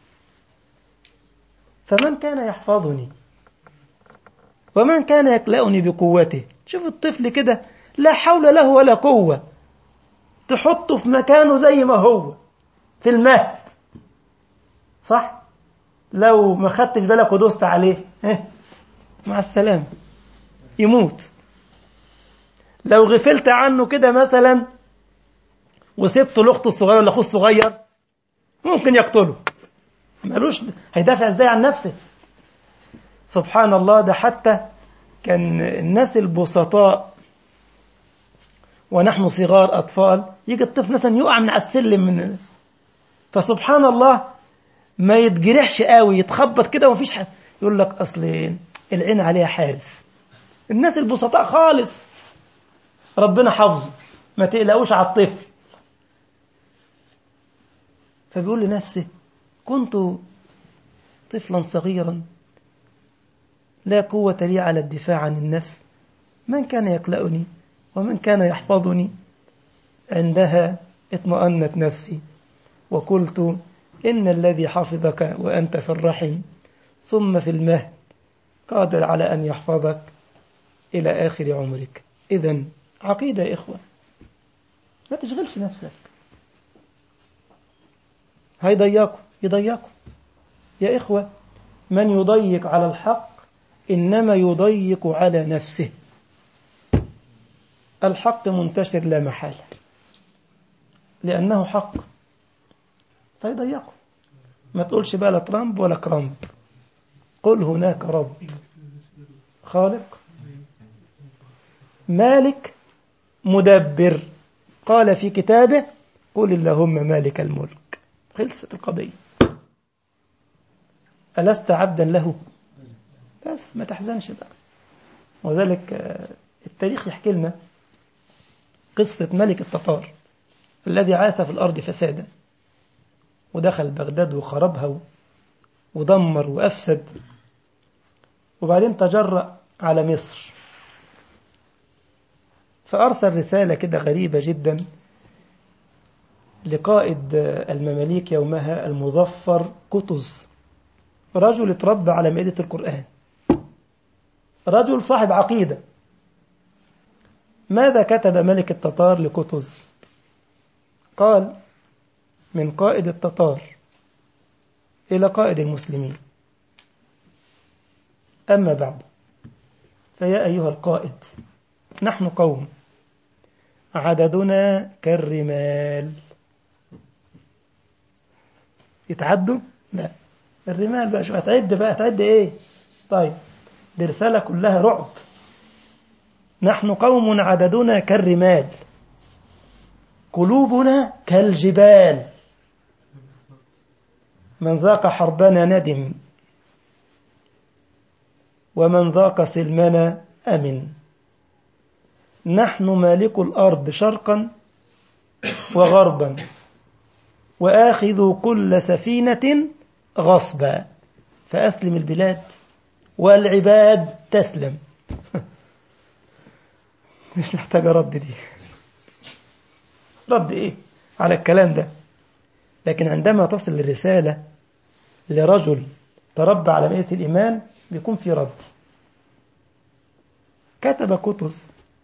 فمن كان يحفظني ومن كان يكلأني بقوته؟ شوف الطفل كده لا حول له ولا قوة، تحطه في مكانه زي ما هو في المهد، صح؟ لو ما خدتش بالك ودوست عليه مع السلامة يموت. لو غفلت عنه كده مثلا وسبته لأخته الصغيرة ولا أخوه الصغير ممكن يقتله، مالوش، هيدافع ازاي عن نفسه؟ سبحان الله. ده حتى كان الناس البسطاء ونحن صغار أطفال يجي الطفل مثلا يقع من على السلم فسبحان الله ما يتجرحش قوي، يتخبط كده ومفيش حد يقول لك أصل العين عليها حارس. الناس البسطاء خالص ربنا حافظه، ما تقلقوش على الطفل. فبيقول لنفسه: كنت طفلا صغيرا لا قوة لي على الدفاع عن النفس، من كان يكلأني ومن كان يحفظني؟ عندها اطمأنت نفسي وقلت: إن الذي حفظك وأنت في الرحم ثم في المهد قادر على أن يحفظك إلى آخر عمرك. إذن عقيدة يا إخوة، ما تشغلش نفسك، يضيقوا يا إخوة. من يضيق على الحق إنما يضيق على نفسه. الحق منتشر لا محالة لأنه حق، فيضيقوا. ما تقولش بقى لا ترامب ولا كرامب، قل هناك رب خالق مالك مدبر، قال في كتابه: قل اللهم مالك الملك. خلصت القضية. ألست عبدا له؟ بس ما تحزنش بقى. وذلك التاريخ يحكي لنا قصة ملك التتار الذي عاث في الأرض فسادا، ودخل بغداد وخربها ودمر وأفسد، وبعدين تجرأ على مصر، فأرسل رسالة كده غريبة جدا لقائد المماليك يومها المظفر قطز، رجل اتربى على مائدة القرآن، رجل صاحب عقيدة. ماذا كتب ملك التتار لقطز؟ قال: من قائد التتار إلى قائد المسلمين، أما بعد، فيا أيها القائد نحن قوم عددنا كالرمال. يتعدوا؟ لا، الرمال بقى شو هتعد بقى، هتعد ايه؟ طيب دي رسالة كلها رعب. نحن قوم عددنا كالرمال قلوبنا كالجبال، من ذاق حربنا ندم ومن ذاق سلمنا أمن. نحن مالك الأرض شرقا وغربا وآخذ كل سفينة غصبا، فأسلم البلاد والعباد تسلم. مش محتاجة رد دي، رد إيه على الكلام ده؟ لكن عندما تصل الرسالة لرجل تربى على مائة الإيمان بيكون في رد. كتب قطز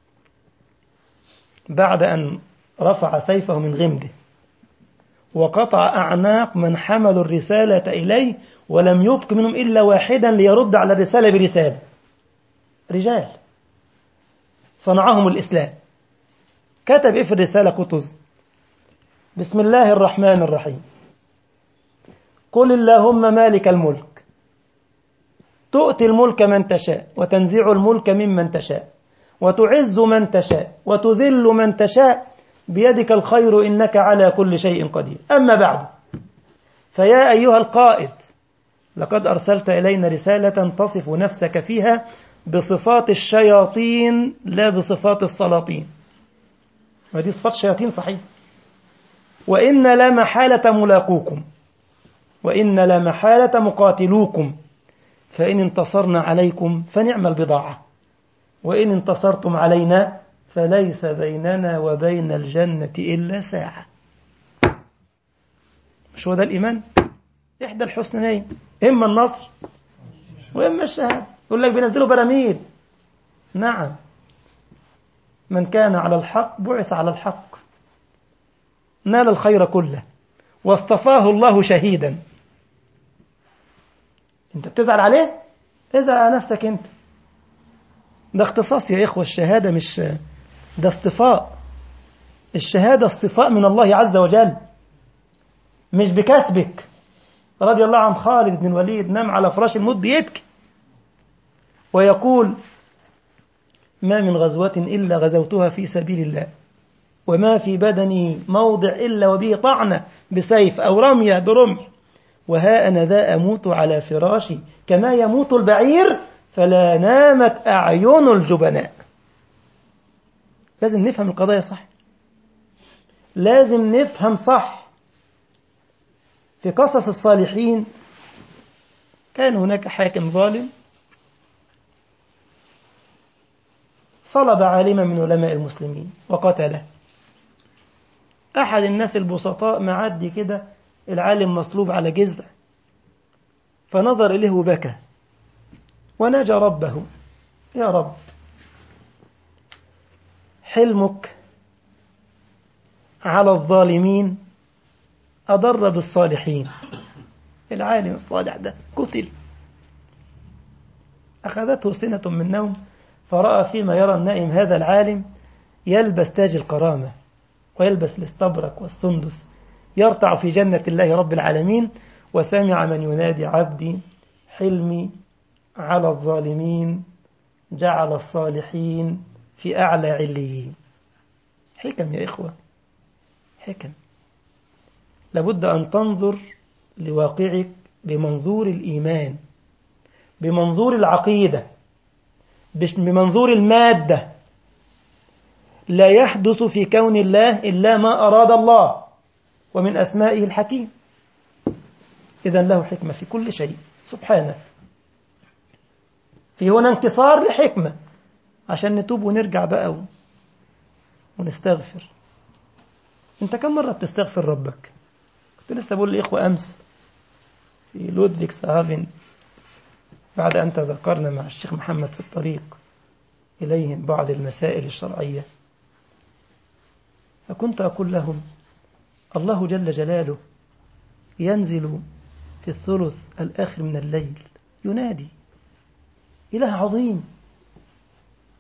بعد أن رفع سيفه من غمده وقطع أعناق من حملوا الرسالة إليه ولم يبق منهم إلا واحدا ليرد على الرسالة برسالة. رجال صنعهم الإسلام. كتب إيه في الرسالة قطز؟ بسم الله الرحمن الرحيم. قل اللهم مالك الملك تؤتي الملك من تشاء وتنزع الملك ممن تشاء وتعز من تشاء وتذل من تشاء بيدك الخير إنك على كل شيء قدير. أما بعد، فيا أيها القائد لقد أرسلت إلينا رسالة تصف نفسك فيها بصفات الشياطين لا بصفات السلاطين. ودي صفات الشياطين صحيح. وإن لا محالة ملاقوكم وإن لا محالة مقاتلوكم، فإن انتصرنا عليكم فنعم البضاعة وإن انتصرتم علينا فليس بيننا وبين الجنة إلا ساعة. مش هو ده الإيمان؟ إحدى الحسنين، إما النصر وإما الشهادة. يقول لك بينزلوا براميل. نعم، من كان على الحق بعث على الحق، نال الخير كله واصطفاه الله شهيدا. انت بتزعل عليه؟ ازعل على نفسك انت. ده اختصاص يا إخوة، الشهادة مش ده اصطفاء. الشهادة اصطفاء من الله عز وجل مش بكسبك. رضي الله عن خالد بن الوليد، نام على فراش الموت بيبكي ويقول ما من غزوة إلا غزوتها في سبيل الله وما في بدني موضع إلا وبه طعنة بسيف أو رمية برمح، وها أنا ذا أموت على فراشي كما يموت البعير فلا نامت أعين الجبناء. لازم نفهم القضايا صح، لازم نفهم صح. في قصص الصالحين كان هناك حاكم ظالم صلب عالما من علماء المسلمين وقتله. أحد الناس البسطاء معدي كده، العالم مصلوب على جذع، فنظر إليه وبكى وناجى ربه: يا رب، حلمك على الظالمين أضر بالصالحين. العالم الصالح ده قتل. أخذته سنة من نوم، فرأى فيما يرى النائم هذا العالم يلبس تاج الكرامة ويلبس الاستبرق والسندس، يرتع في جنة الله رب العالمين، وسمع من ينادي: عبدي حلمي على الظالمين جعل الصالحين في أعلى عليين. حكم يا إخوة، حكم. لابد أن تنظر لواقعك بمنظور الإيمان، بمنظور العقيدة، بمنظور المادة. لا يحدث في كون الله إلا ما أراد الله، ومن أسمائه الحكيم. إذن له حكمة في كل شيء سبحانه. في هنا انكسار لحكمة عشان نتوب ونرجع بقى ونستغفر. انت كم مرة بتستغفر ربك؟ كنت لسه بقول لإخوة أمس في لودفيكس هافن بعد أن تذكرنا مع الشيخ محمد في الطريق إليهم بعض المسائل الشرعية، فكنت أقول لهم: الله جل جلاله ينزل في الثلث الآخر من الليل ينادي. إله عظيم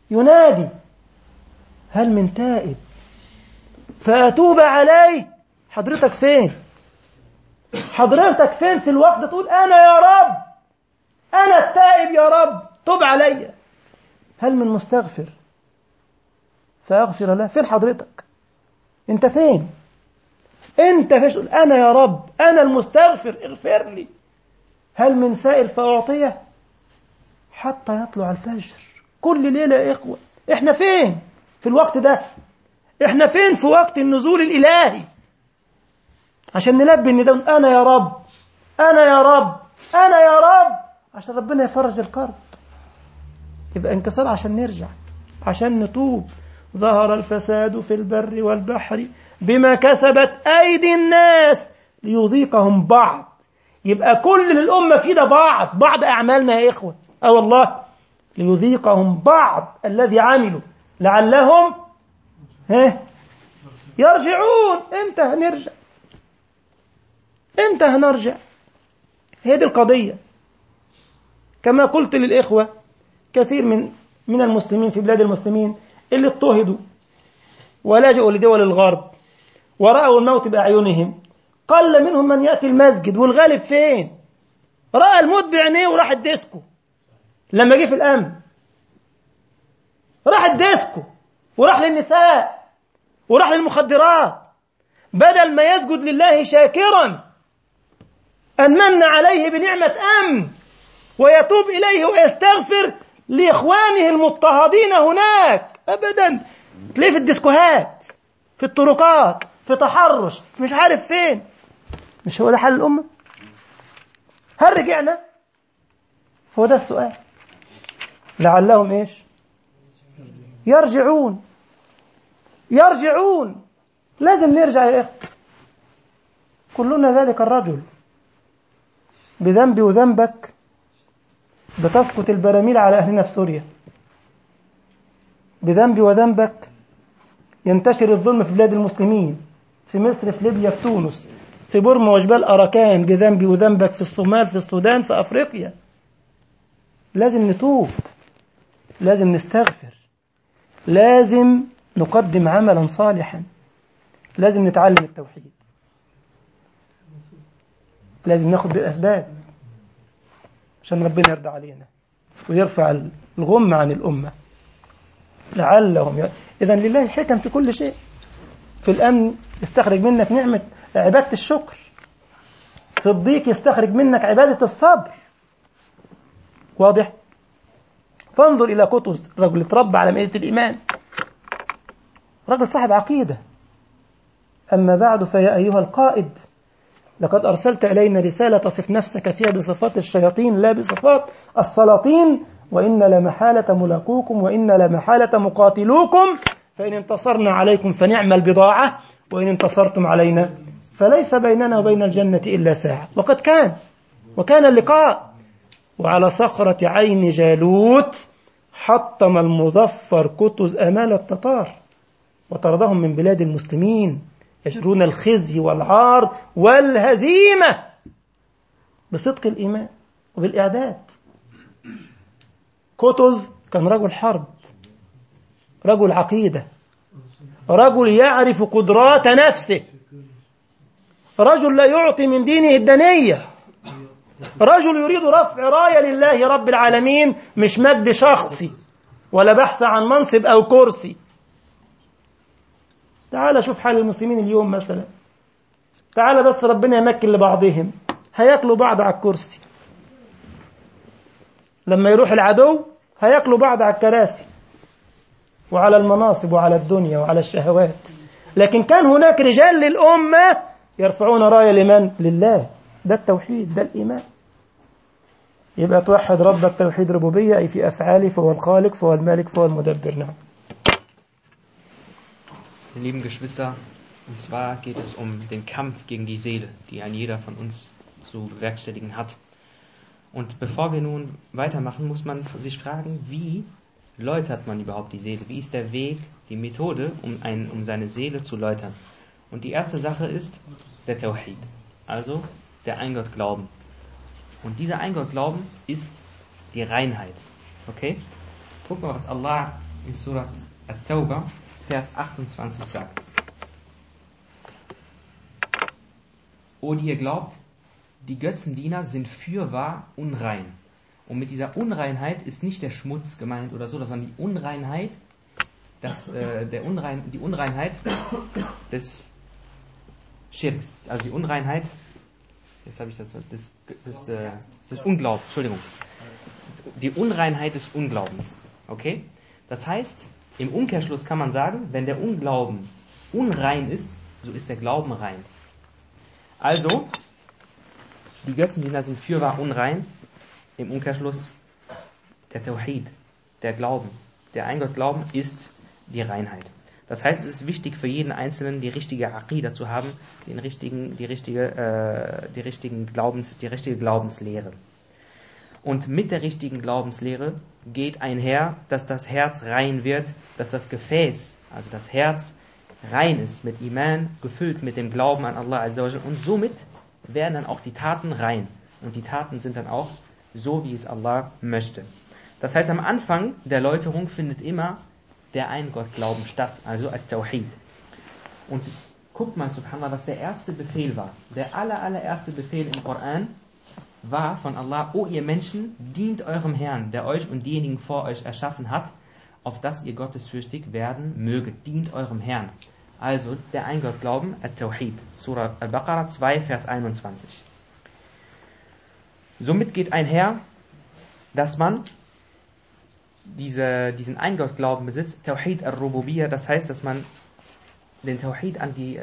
ينادي هل من تائب فأتوب عليه. حضرتك فين؟ حضرتك فين في الوقت تقول أنا يا رب، أنا التائب يا رب توب علي؟ هل من مستغفر فأغفر له؟ فين حضرتك؟ أنت فين؟ أنت فيش تقول أنا يا رب أنا المستغفر اغفر لي؟ هل من سائل فأعطيه؟ حتى يطلع الفجر كل ليلة يا إخوة. إحنا فين في الوقت ده؟ إحنا فين في وقت النزول الإلهي عشان نلبي النداء أنا يا رب أنا يا رب أنا يا رب، عشان ربنا يفرج الكرب. يبقى انكسار عشان نرجع، عشان نتوب. ظهر الفساد في البر والبحر بما كسبت أيدي الناس ليذيقهم بعض. يبقى كل الأمة في ده بعض أعمالنا يا إخوة. والله ليذيقهم بعض الذي عملوا لعلهم يرجعون. امتى هنرجع؟ امتى هنرجع؟ هي دي القضية. كما قلت للإخوة كثير من المسلمين في بلاد المسلمين اللي اضطهدوا ولجأوا لدول الغرب ورأوا الموت بأعينهم، قل منهم من يأتي المسجد. والغالب فين؟ رأى الموت بعينيه وراح الديسكو. لما جه في الأمن راح الديسكو وراح للنساء وراح للمخدرات، بدل ما يسجد لله شاكرا أن من عليه بنعمة أمن ويتوب إليه ويستغفر لإخوانه المضطهدين هناك. أبدا تلاقيه في الديسكوهات، في الطرقات، في تحرش، في مش عارف فين. مش هو ده حال الأمة؟ هل رجعنا؟ هو ده السؤال. لعلهم إيش؟ يرجعون. لازم نرجع يا إخوة. كلنا ذلك الرجل، بذنبي وذنبك بتسقط البراميل على أهلنا في سوريا، بذنبي وذنبك ينتشر الظلم في بلاد المسلمين، في مصر، في ليبيا، في تونس، في بورما وجبال أراكان، بذنبي وذنبك في الصومال، في السودان، في أفريقيا. لازم نتوب، لازم نستغفر، لازم نقدم عملا صالحا، لازم نتعلم التوحيد، لازم ناخد بالأسباب عشان ربنا يرضى علينا ويرفع الغم عن الأمة. لعلهم إذن لله حكم في كل شيء. في الأمن يستخرج منك نعمة عبادة الشكر، في الضيق يستخرج منك عبادة الصبر. واضح؟ فانظر إلى قطز، رجل اتربى على مائدة الإيمان، رجل صاحب عقيدة. أما بعد فيا أيها القائد، لقد أرسلت إلينا رسالة تصف نفسك فيها بصفات الشياطين لا بصفات السلاطين، وإن لمحالة ملاقوكم وإن لمحالة مقاتلوكم، فإن انتصرنا عليكم فنعم البضاعة وإن انتصرتم علينا فليس بيننا وبين الجنة إلا ساعة. وكان اللقاء، وعلى صخرة عين جالوت حطم المظفر قطز آمال التتار وطردهم من بلاد المسلمين يجرون الخزي والعار والهزيمة بصدق الإيمان وبالإعداد. قطز كان رجل حرب، رجل عقيدة، رجل يعرف قدرات نفسه، رجل لا يعطي من دينه الدنية، رجل يريد رفع راية لله رب العالمين، مش مجد شخصي ولا بحث عن منصب أو كرسي. تعال شوف حال المسلمين اليوم مثلا، تعال بس ربنا يمكن لبعضهم، هياكلوا بعض على الكرسي، لما يروح العدو هياكلوا بعض على الكراسي وعلى المناصب وعلى الدنيا وعلى الشهوات. لكن كان هناك رجال للأمة يرفعون راية لمن؟ لله. ده التوحيد، ده الإيمان. يبقى توحد ربك توحيد ربوبية، أي في أفعاله، فهو الخالق، فهو المالك، فهو المدبر. نعم. Lieben Geschwister, und zwar geht es um den Kampf gegen die Seele, die ein jeder von uns zu bewerkstelligen hat. Und bevor wir nun weitermachen, muss man sich fragen, wie läutert man überhaupt die Seele? Wie ist der Weg, die Methode, um seine Seele zu läutern? Und die erste Sache ist der Tawhid, also der Ein-Gott-Glauben. Und dieser Ein-Gott-Glauben ist die Reinheit. Okay? Guck mal, was Allah in Surat At-Tawbah, Vers 28 sagt: O die ihr glaubt, die Götzendiener sind fürwahr unrein. Und mit dieser Unreinheit ist nicht der Schmutz gemeint oder so, sondern die Unreinheit, die Unreinheit des Schirks, also die Unreinheit, jetzt habe ich des Unglaubens, Entschuldigung, die Unreinheit des Unglaubens, okay? Das heißt, im Umkehrschluss kann man sagen, wenn der Unglauben unrein ist, so ist der Glauben rein. Also, die Götzendiener sind fürwahr unrein, im Umkehrschluss der Tawhid, der Glauben, der Ein-Gott-Glauben ist die Reinheit. Das heißt, es ist wichtig für jeden Einzelnen, die richtige Aqida zu haben, die richtige Glaubenslehre. Und mit der richtigen Glaubenslehre geht einher, dass das Herz rein wird, dass das Gefäß, also das Herz, rein ist mit Iman, gefüllt mit dem Glauben an Allah Azza wa Jal, und somit werden dann auch die Taten rein. Und die Taten sind dann auch so, wie es Allah möchte. Das heißt, am Anfang der Läuterung findet immer der Ein-Gott-Glauben statt, also At-Tawhid. Und guckt mal, subhanallah, was der erste Befehl war. Der allererste Befehl im Koran war von Allah: O ihr Menschen, dient eurem Herrn, der euch und diejenigen vor euch erschaffen hat, auf dass ihr gottesfürchtig werden möget. Dient eurem Herrn. Also der Ein-Gott-Glauben, At-Tawhid. Surah Al-Baqarah 2, Vers 21. Somit geht einher, dass man diesen Ein-Gott-Glauben besitzt, Tawhid al-Rububiyyah, das heißt, dass man den Tawhid an die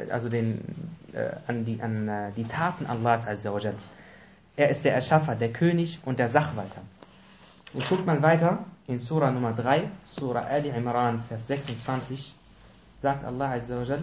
Taten Allahs Azza wa Jal. Er ist der Erschaffer, der König und der Sachwalter. Und guckt man weiter in Surah Nummer 3, Surah Ali Imran, Vers 26, sagt Allah Azza wa Jal,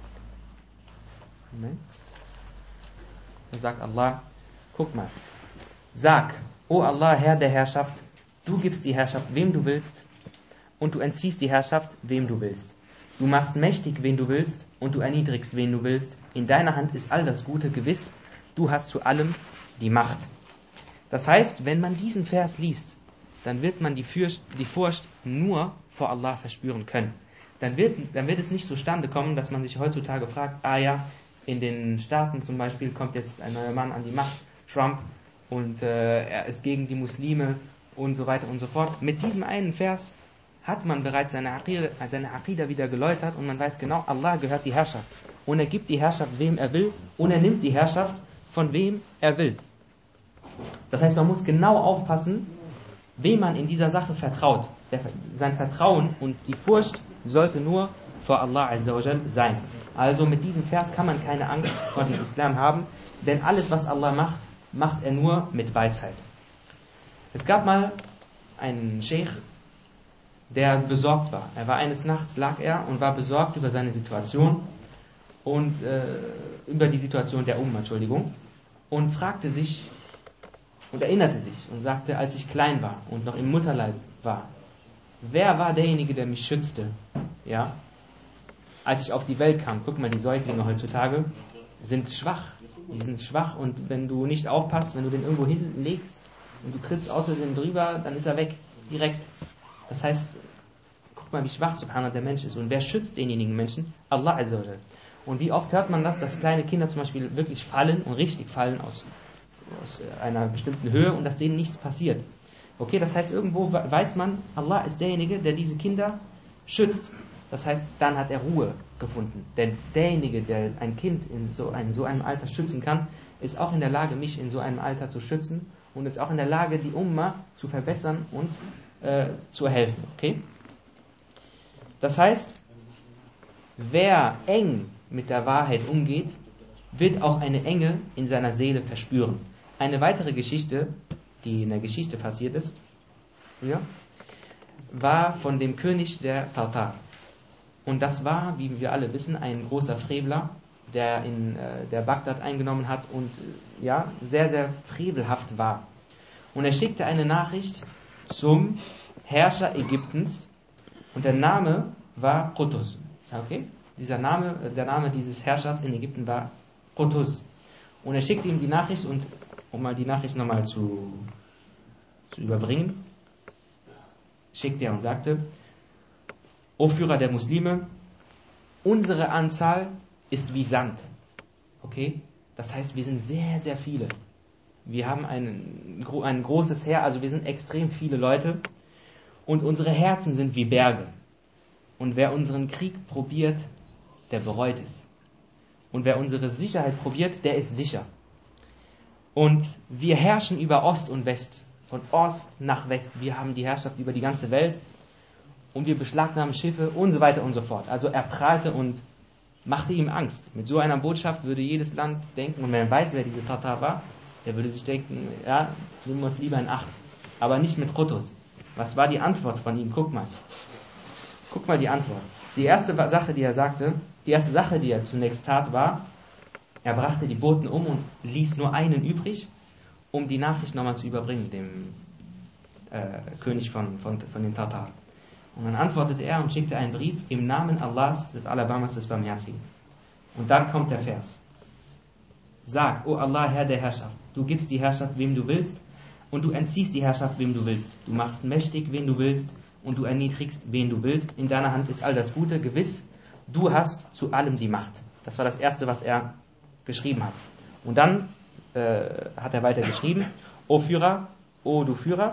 sagt Allah, guck mal, sag, O Allah, Herr der Herrschaft, du gibst die Herrschaft, wem du willst, und du entziehst die Herrschaft, wem du willst. Du machst mächtig, wen du willst, und du erniedrigst, wen du willst. In deiner Hand ist all das Gute gewiss, du hast zu allem die Macht. Das heißt, wenn man diesen Vers liest, dann wird man die Furcht nur vor Allah verspüren können. Dann wird es nicht zustande kommen, dass man sich heutzutage fragt, in den Staaten zum Beispiel kommt jetzt ein neuer Mann an die Macht, Trump, und er ist gegen die Muslime und so weiter und so fort. Mit diesem einen Vers hat man bereits seine Aqida wieder geläutert und man weiß genau, Allah gehört die Herrschaft. Und er gibt die Herrschaft, wem er will, und er nimmt die Herrschaft, von wem er will. Das heißt, man muss genau aufpassen, wem man in dieser Sache vertraut. Sein Vertrauen und die Furcht sollte nur vor Allah Azza wa Jal sein. Also mit diesem Vers kann man keine Angst vor dem Islam haben, denn alles, was Allah macht, macht er nur mit Weisheit. Es gab mal einen Sheikh, der besorgt war. Eines Nachts lag er und war besorgt über seine Situation und über die Situation der Entschuldigung, und fragte sich und erinnerte sich und sagte, als ich klein war und noch im Mutterleib war, wer war derjenige, der mich schützte? Ja, als ich auf die Welt kam. Guck mal, die Säuglinge heutzutage sind schwach. Die sind schwach, und wenn du nicht aufpasst, wenn du den irgendwo hinlegst und du trittst außerdem drüber, dann ist er weg, direkt. Das heißt, guck mal, wie schwach subhanallah der Mensch ist. Und wer schützt denjenigen Menschen? Allah Azza wa Jal. Und wie oft hört man das, dass kleine Kinder zum Beispiel wirklich fallen und richtig fallen aus einer bestimmten Höhe und dass denen nichts passiert. Okay, das heißt, irgendwo weiß man, Allah ist derjenige, der diese Kinder schützt. Das heißt, dann hat er Ruhe gefunden. Denn derjenige, der ein Kind in so einem Alter schützen kann, ist auch in der Lage, mich in so einem Alter zu schützen, und ist auch in der Lage, die Umma zu verbessern und zu helfen. Okay? Das heißt, wer eng mit der Wahrheit umgeht, wird auch eine Enge in seiner Seele verspüren. Eine weitere Geschichte, die in der Geschichte passiert ist, war von dem König der Tatar. Und das war, wie wir alle wissen, ein großer Frevler, der Bagdad eingenommen hat und sehr, sehr frevelhaft war. Und er schickte eine Nachricht zum Herrscher Ägyptens, und der Name war Qutuz. Okay? Der Name dieses Herrschers in Ägypten war Qutuz. Und er schickte ihm die Nachricht, und um mal die Nachricht nochmal zu überbringen, schickte er und sagte: O Führer der Muslime, unsere Anzahl ist wie Sand. Okay? Das heißt, wir sind sehr, sehr viele. Wir haben ein großes Heer, also wir sind extrem viele Leute. Und unsere Herzen sind wie Berge. Und wer unseren Krieg probiert, der bereut es. Und wer unsere Sicherheit probiert, der ist sicher. Und wir herrschen über Ost und West. Von Ost nach West. Wir haben die Herrschaft über die ganze Welt. Und wir beschlagnahmen Schiffe und so weiter und so fort. Also er prahlte und machte ihm Angst. Mit so einer Botschaft würde jedes Land denken, und wenn er weiß, wer diese Tatar war, der würde sich denken, ja, nehmen wir uns lieber in Acht. Aber nicht mit Qutuz. Was war die Antwort von ihm? Guck mal die Antwort. Die erste Sache, die er zunächst tat, war, er brachte die Boten um und ließ nur einen übrig, um die Nachricht nochmal zu überbringen, dem König von den Tataren. Und dann antwortete er und schickte einen Brief im Namen Allahs, des Alabamas, des Barmherzigen. Und dann kommt der Vers. Sag, O Allah, Herr der Herrschaft, du gibst die Herrschaft, wem du willst, und du entziehst die Herrschaft, wem du willst. Du machst mächtig, wen du willst, und du erniedrigst, wen du willst. In deiner Hand ist all das Gute. Gewiss, du hast zu allem die Macht. Das war das Erste, was er geschrieben hat. Und dann hat er weiter geschrieben, O Führer, O du Führer,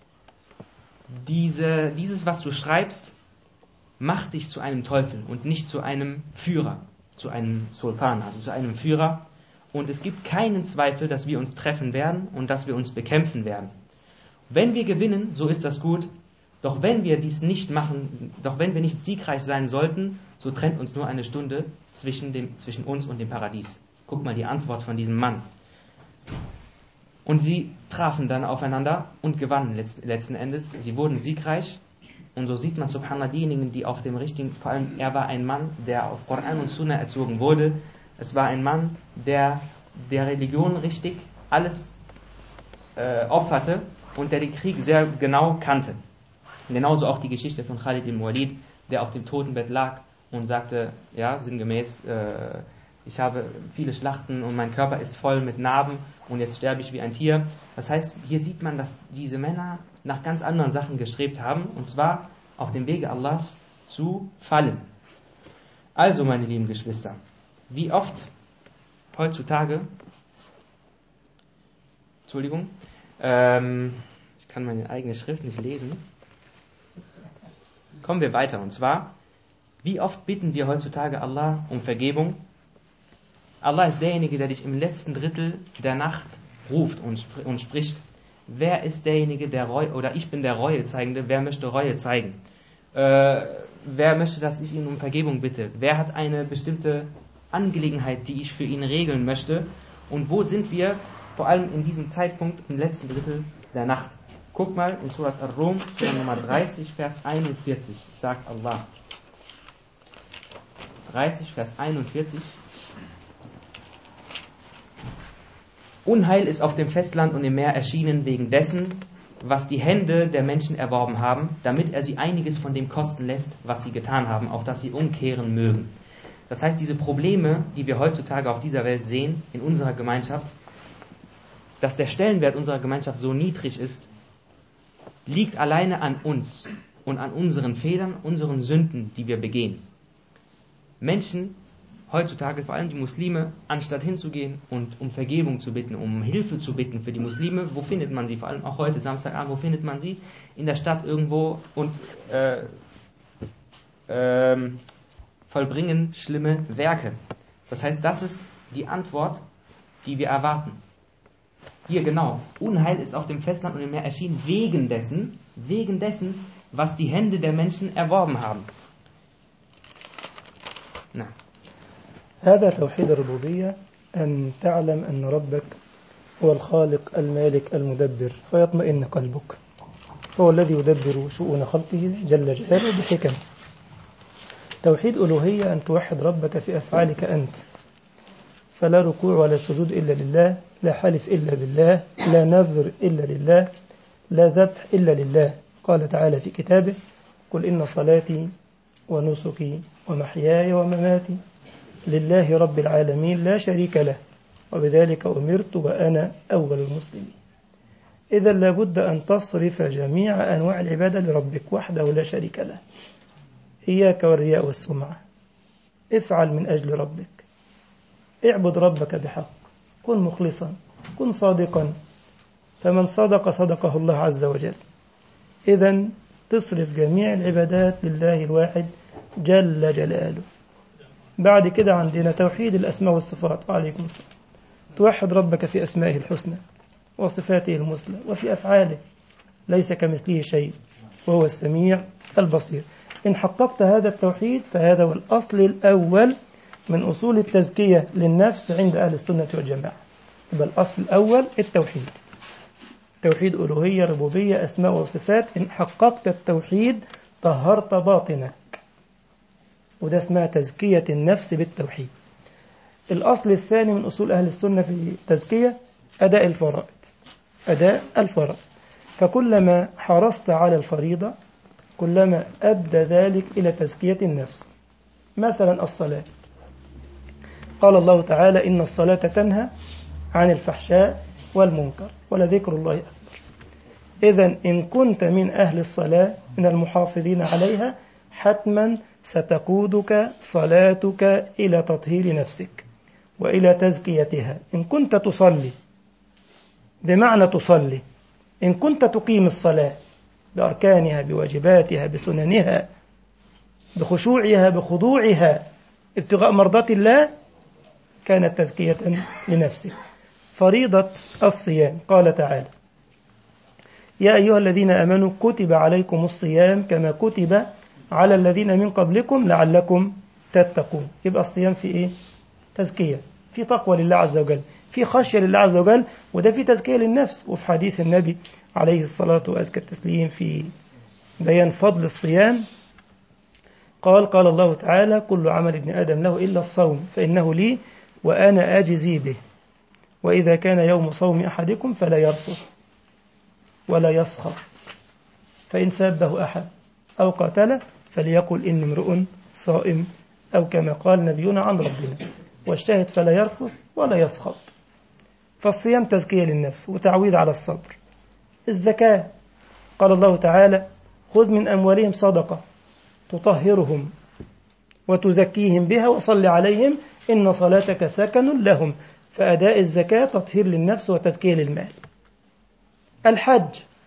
dieses, was du schreibst, macht dich zu einem Teufel und nicht zu einem Führer, zu einem Sultan, also zu einem Führer. Und es gibt keinen Zweifel, dass wir uns treffen werden und dass wir uns bekämpfen werden. Wenn wir gewinnen, so ist das gut. Doch wenn wir dies nicht machen, doch wenn wir nicht siegreich sein sollten, so trennt uns nur eine Stunde zwischen uns und dem Paradies. Guck mal die Antwort von diesem Mann. Und sie trafen dann aufeinander und gewannen letzten Endes. Sie wurden siegreich. Und so sieht man, subhanallah, diejenigen, die auf dem richtigen, vor allem er war ein Mann, der auf Koran und Sunna erzogen wurde. Es war ein Mann, der der Religion richtig alles opferte und der den Krieg sehr genau kannte. Genauso auch die Geschichte von Khalid ibn Walid, der auf dem Totenbett lag und sagte, ja, sinngemäß, ich habe viele Schlachten und mein Körper ist voll mit Narben und jetzt sterbe ich wie ein Tier. Das heißt, hier sieht man, dass diese Männer nach ganz anderen Sachen gestrebt haben, und zwar auf dem Wege Allahs zu fallen. Also, meine lieben Geschwister, wie oft heutzutage, ich kann meine eigene Schrift nicht lesen. Kommen wir weiter, und zwar, wie oft bitten wir heutzutage Allah um Vergebung? Allah ist derjenige, der dich im letzten Drittel der Nacht ruft und spricht. Wer ist derjenige, der Reue, oder ich bin der Reuezeigende, wer möchte Reue zeigen? Wer möchte, dass ich ihn um Vergebung bitte? Wer hat eine bestimmte Angelegenheit, die ich für ihn regeln möchte? Und wo sind wir, vor allem in diesem Zeitpunkt, im letzten Drittel der Nacht? Guck mal in Surat Ar-Rum, Surah Nummer 30, Vers 41, sagt Allah. 30, Vers 41. Unheil ist auf dem Festland und im Meer erschienen wegen dessen, was die Hände der Menschen erworben haben, damit er sie einiges von dem kosten lässt, was sie getan haben, auf dass sie umkehren mögen. Das heißt, diese Probleme, die wir heutzutage auf dieser Welt sehen, in unserer Gemeinschaft, dass der Stellenwert unserer Gemeinschaft so niedrig ist, liegt alleine an uns und an unseren Fehlern, unseren Sünden, die wir begehen. Menschen heutzutage, vor allem die Muslime, anstatt hinzugehen und um Vergebung zu bitten, um Hilfe zu bitten für die Muslime, wo findet man sie? Vor allem auch heute, Samstagabend, wo findet man sie? In der Stadt irgendwo und vollbringen schlimme Werke. Das heißt, das ist die Antwort, die wir erwarten. Hier genau, Unheil ist auf dem Festland und im Meer erschienen wegen dessen, was die Hände der Menschen erworben haben. Na. هذا توحيد الربوبية، أن تعلم أن ربك هو الخالق المالك المدبر فيطمئن قلبك، فهو الذي يدبر شؤون خلقه جل جلاله بحكم. توحيد ألوهية، أن توحد ربك في أفعالك أنت، فلا ركوع ولا سجود إلا لله، لا حلف إلا بالله، لا نذر إلا لله، لا ذبح إلا لله. قال تعالى في كتابه: قل إن صلاتي ونسكي ومحياي ومماتي لله رب العالمين لا شريك له وبذلك أمرت وأنا أول المسلمين. إذا لابد أن تصرف جميع أنواع العبادة لربك وحده لا شريك له. إياك والرياء والسمعة، افعل من أجل ربك، اعبد ربك بحق، كن مخلصا، كن صادقا، فمن صدق صدقه الله عز وجل. إذن تصرف جميع العبادات لله الواحد جل جلاله. بعد كده عندنا توحيد الأسماء والصفات. عليكم السلام. توحد ربك في أسمائه الحسنى وصفاته المثلى وفي أفعاله، ليس كمثله شيء وهو السميع البصير. إن حققت هذا التوحيد فهذا هو الأصل الأول من أصول التزكية للنفس عند أهل السنة والجماعة. يبقى الأصل الأول التوحيد، توحيد ألوهية ربوبية أسماء وصفات. إن حققت التوحيد طهرت باطنك، وده اسمها تزكية النفس بالتوحيد. الأصل الثاني من أصول أهل السنة في التزكية أداء الفرائض. أداء الفرائض، فكلما حرصت على الفريضة كلما أدى ذلك إلى تزكية النفس. مثلا الصلاة، قال الله تعالى إن الصلاة تنهى عن الفحشاء والمنكر ولذكر الله أكبر. إذن إن كنت من أهل الصلاة من المحافظين عليها حتما ستقودك صلاتك إلى تطهير نفسك وإلى تزكيتها. إن كنت تصلي بمعنى تصلي، إن كنت تقيم الصلاة بأركانها بواجباتها بسننها بخشوعها بخضوعها ابتغاء مرضات الله، كانت تزكية لنفسك. فريضة الصيام، قال تعالى يا أيها الذين آمنوا كتب عليكم الصيام كما كتب على الذين من قبلكم لعلكم تتقون. يبقى الصيام في إيه؟ تزكية، في تقوى لله عز وجل، في خشية لله عز وجل، وده في تزكية للنفس. وفي حديث النبي عليه الصلاة وأزكى التسليم في بيان فضل الصيام قال الله تعالى كل عمل ابن آدم له إلا الصوم فإنه لي وأنا أجزي به، وإذا كان يوم صوم أحدكم فلا يرفث ولا يسخر، فإن سابه أحد أو قاتله فليقل إني امرؤ صائم، أو كما قال نبينا عن ربنا، والشاهد فلا يرفث ولا يسخط. فالصيام تزكية للنفس وتعويد على الصبر. الزكاة، قال الله تعالى خذ من أموالهم صدقة تطهرهم وتزكيهم بها وصل عليهم إن صلاتك سكن لهم. فأداء الزكاة تطهير للنفس وتزكية للمال. الحج،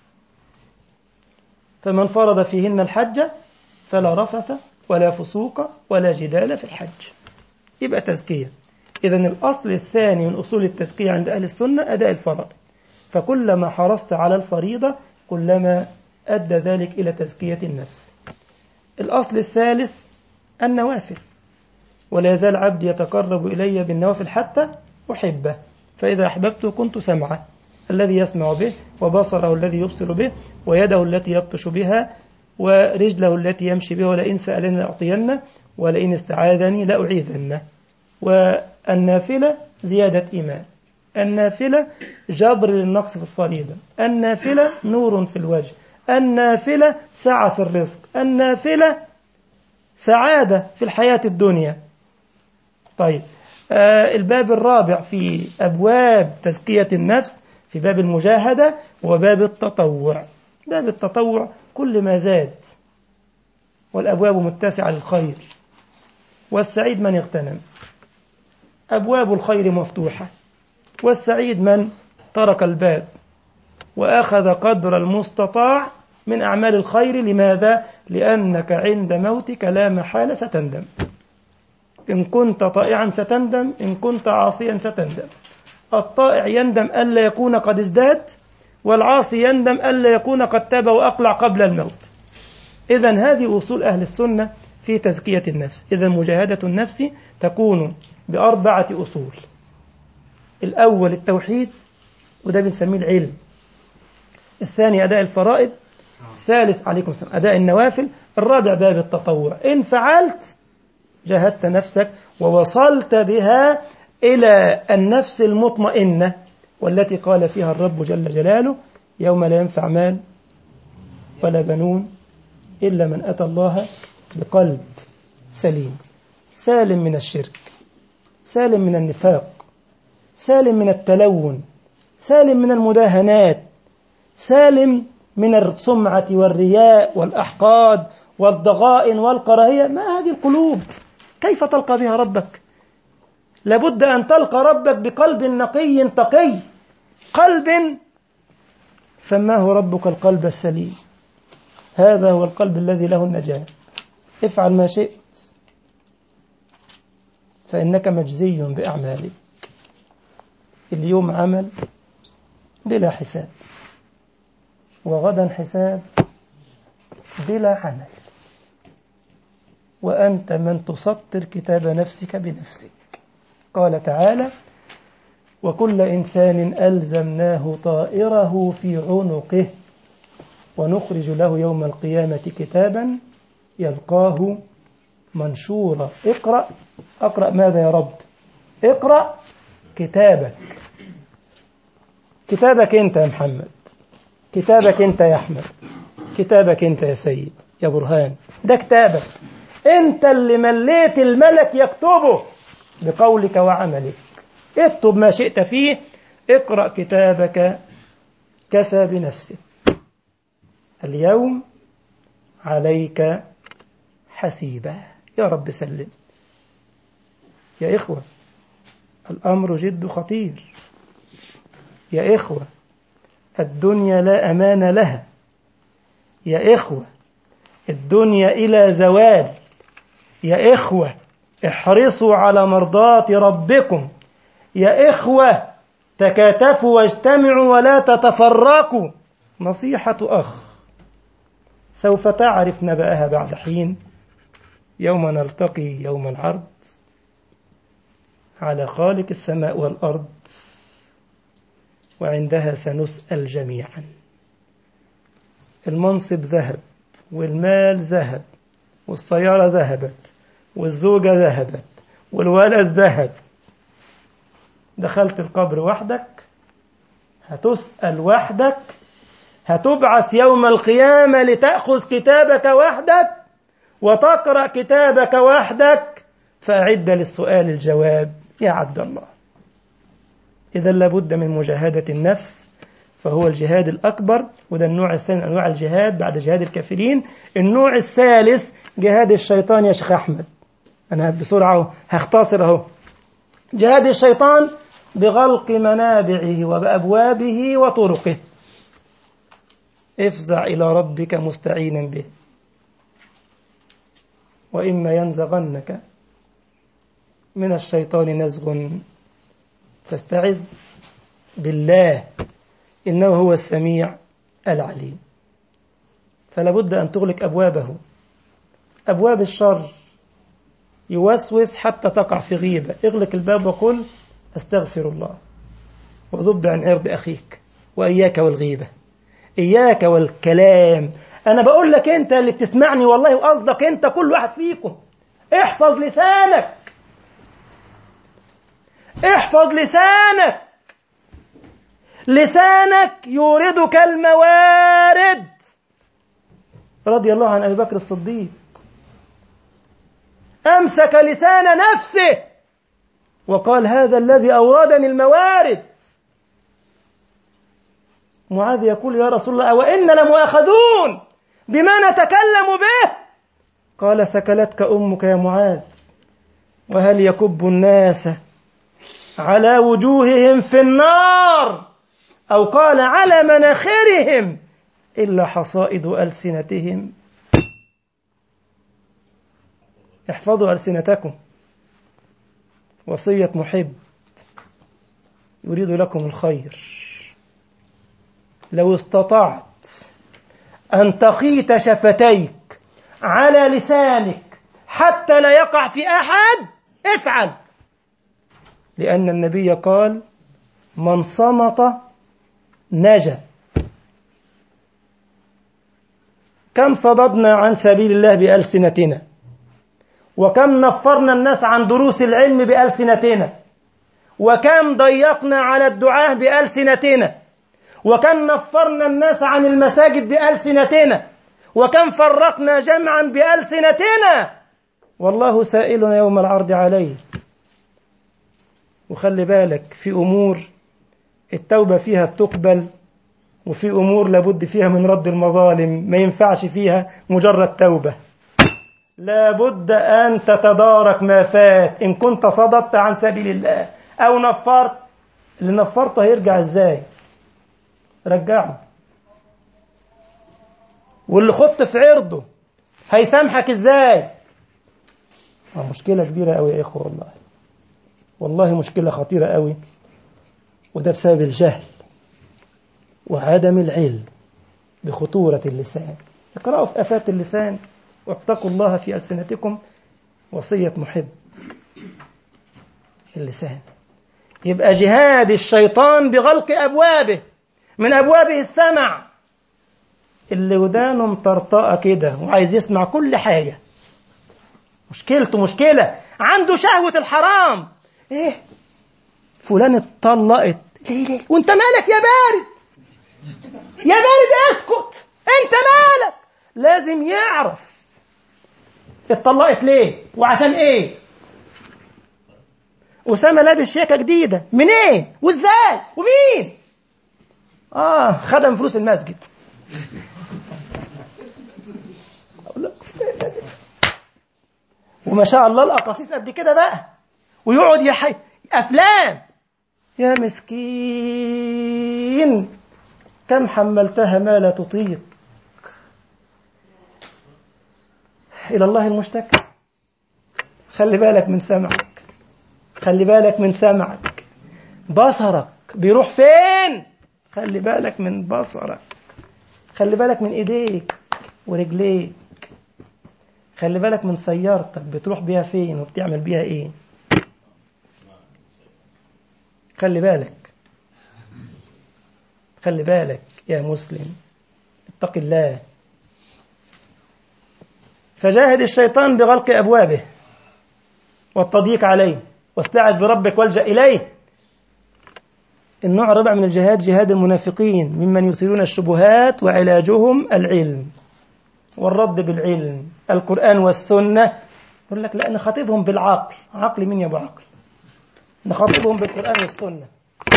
فمن فرض فيهن الحج فلا رفث ولا فسوق ولا جدال في الحج، يبقى تزكية. إذن الأصل الثاني من أصول التزكية عند أهل السنة أداء الفرائض، فكلما حرصت على الفريضة كلما أدى ذلك إلى تزكية النفس. الأصل الثالث النوافل، ولا يزال عبدي يتقرب إلي بالنوافل حتى أحبه، فإذا أحببته كنت سمعه الذي يسمع به وبصره الذي يبصر به ويده التي يبطش بها ورجله التي يمشي بها، ولئن سألني لأعطينه ولئن استعاذني لأعيذنه. والنافلة زيادة إيمان، النافلة جبر للنقص في الفريضة، النافلة نور في الوجه، النافلة سعة في الرزق، النافلة سعادة في الحياة الدنيا. طيب الباب الرابع في أبواب تزكية النفس في باب المجاهدة وباب التطوع. باب التطوع كل ما زاد والأبواب متسعة للخير، والسعيد من اغتنم، أبواب الخير مفتوحة، والسعيد من ترك الباب وأخذ قدر المستطاع من أعمال الخير. لماذا؟ لأنك عند موتك لا محالة ستندم. إن كنت طائعا ستندم، إن كنت عاصيا ستندم. الطائع يندم ألا يكون قد ازداد، والعاصي يندم ألا يكون قد تاب وأقلع قبل الموت. إذن هذه أصول أهل السنة في تزكية النفس. إذن مجاهدة النفس تكون بأربعة أصول. الأول التوحيد، وده بنسميه العلم. الثاني أداء الفرائض. الثالث عليكم السلام أداء النوافل. الرابع باب التطوع. إن فعلت جاهدت نفسك ووصلت بها إلى النفس المطمئنة، والتي قال فيها الرب جل جلاله يوم لا ينفع مال ولا بنون إلا من أتى الله بقلب سليم، سالم من الشرك، سالم من النفاق، سالم من التلون، سالم من المداهنات، سالم من السمعة والرياء والأحقاد والضغائن والكراهية. ما هذه القلوب؟ كيف تلقى بها ربك؟ لابد أن تلقى ربك بقلب نقي تقي، قلب سماه ربك القلب السليم. هذا هو القلب الذي له النجاة. افعل ما شئت فإنك مجزي بأعمالك. اليوم عمل بلا حساب، وغدا حساب بلا عمل، وأنت من تسطر كتاب نفسك بنفسك. قال تعالى: وكل إنسان ألزمناه طائره في عنقه ونخرج له يوم القيامة كتابا يلقاه منشورا. اقرأ ماذا يا رب؟ اقرأ كتابك. كتابك أنت يا محمد، كتابك أنت يا أحمد، كتابك أنت يا سيد يا برهان. ده كتابك أنت اللي مليت الملك يكتبه بقولك وعملك. اكتب ما شئت فيه. اقرأ كتابك كفى بنفسك اليوم عليك حسيبا. يا رب سلم. يا إخوة، الأمر جد خطير. يا إخوة، الدنيا لا أمان لها. يا إخوة، الدنيا إلى زوال. يا إخوة، احرصوا على مرضاة ربكم. يا إخوة، تكاتفوا واجتمعوا ولا تتفرقوا. نصيحة أخ سوف تعرف نبأها بعد حين، يوم نلتقي يوم العرض على خالق السماء والأرض، وعندها سنسأل جميعا. المنصب ذهب، والمال ذهب، والسيارة ذهبت، والزوجة ذهبت، والولد ذهب. دخلت القبر وحدك، هتسأل وحدك، هتبعث يوم القيامة لتأخذ كتابك وحدك وتقرأ كتابك وحدك، فأعد للسؤال الجواب يا عبد الله. إذا لابد من مجاهدة النفس، فهو الجهاد الأكبر، وده النوع الثاني من أنواع الجهاد بعد جهاد الكافرين. النوع الثالث جهاد الشيطان يا شيخ أحمد. أنا بسرعة هختصر أهو. جهاد الشيطان بغلق منابعه وبأبوابه وطرقه. افزع إلى ربك مستعينا به، وإما ينزغنك من الشيطان نزغ فاستعذ بالله إنه هو السميع العليم. فلا بد أن تغلق أبوابه، أبواب الشر. يوسوس حتى تقع في غيبة، اغلق الباب وقل أستغفر الله، وذب عن عرض أخيك، وإياك والغيبة، إياك والكلام. أنا بقول لك أنت اللي بتسمعني والله وقصدك أنت، كل واحد فيكم احفظ لسانك، احفظ لسانك. لسانك يوردك الموارد. رضي الله عن أبي بكر الصديق، أمسك لسان نفسه وقال هذا الذي أوردني الموارد. معاذ يقول يا رسول الله وإن لمؤاخذون بما نتكلم به. قال ثكلتك أمك يا معاذ، وهل يكب الناس على وجوههم في النار، أو قال على مناخرهم، إلا حصائد ألسنتهم. احفظوا ألسنتكم، وصية محب يريد لكم الخير. لو استطعت أن تخيط شفتيك على لسانك حتى لا يقع في أحد، افعل، لأن النبي قال من صمت نجا. كم صددنا عن سبيل الله بألسنتنا، وكم نفرنا الناس عن دروس العلم بألسنتنا، وكم ضيقنا على الدعاة بألسنتنا، وكم نفرنا الناس عن المساجد بألسنتنا، وكم فرقنا جمعا بألسنتنا. والله سائلنا يوم العرض عليه. وخلي بالك في أمور التوبة فيها بتقبل وفي أمور لابد فيها من رد المظالم، ما ينفعش فيها مجرد توبة، لابد أن تتدارك ما فات. إن كنت صددت عن سبيل الله أو نفرت، اللي نفرته هيرجع إزاي؟ رجعه. واللي خدت في عرضه هيسامحك إزاي؟ مشكلة كبيرة أوي يا إخوة، والله مشكلة خطيرة أوي، وده بسبب الجهل وعدم العلم بخطورة اللسان. اقرأوا في آفات اللسان واتقوا الله في ألسنتكم، وصية محب. اللسان يبقى جهاد الشيطان بغلق أبوابه، من أبوابه السمع. اللي ودانه مطرطقة كده وعايز يسمع كل حاجة، مشكلته مشكلة، عنده شهوة الحرام. إيه فلان اتطلقت، ليه؟ وانت مالك يا بارد؟ يا بارد اسكت، انت مالك؟ لازم يعرف اتطلقت ليه وعشان ايه. أسامة لابس شيكة جديدة، منين وازاي ومين؟ خدم فلوس المسجد. وما شاء الله الأقاصيص قد كده بقى، ويقعد يحي أفلام. يا مسكين، كم حملتها ما لا تطيق. إلى الله المشتكى. خلي بالك من سمعك، خلي بالك من سمعك. بصرك بيروح فين؟ خلي بالك من بصرك. خلي بالك من إيديك ورجليك. خلي بالك من سيارتك بتروح بيها فين وبتعمل بيها إيه. خلي بالك، خلي بالك يا مسلم، اتق الله. فجاهد الشيطان بغلق أبوابه والتضييق عليه، واستعذ بربك والجأ إليه. النوع الرابع من الجهاد جهاد المنافقين، ممن يثيرون الشبهات وعلاجهم العلم والرد بالعلم، القرآن والسنة. يقول لك لا نخاطبهم بالعقل. عقل مين يا أبو عقل؟ نخاطبهم بالقرآن والسنة،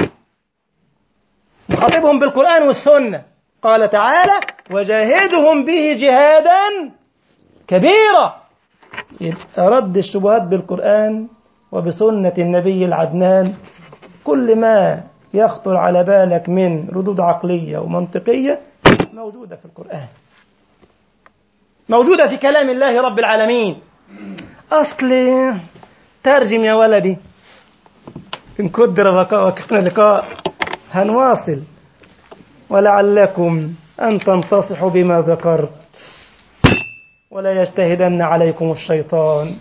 نخاطبهم بالقرآن والسنة. قال تعالى وجاهدهم به جهادا كبيرا. يبقى رد الشبهات بالقرآن وبسنة النبي العدنان. كل ما يخطر على بالك من ردود عقلية ومنطقية موجودة في القرآن، موجودة في كلام الله رب العالمين. أصل ترجم يا ولدي، إن قدر بقاء وكان لقاء. هنواصل، ولعلكم أن تنتصحوا بما ذكرت، ولا يجتهدن عليكم الشيطان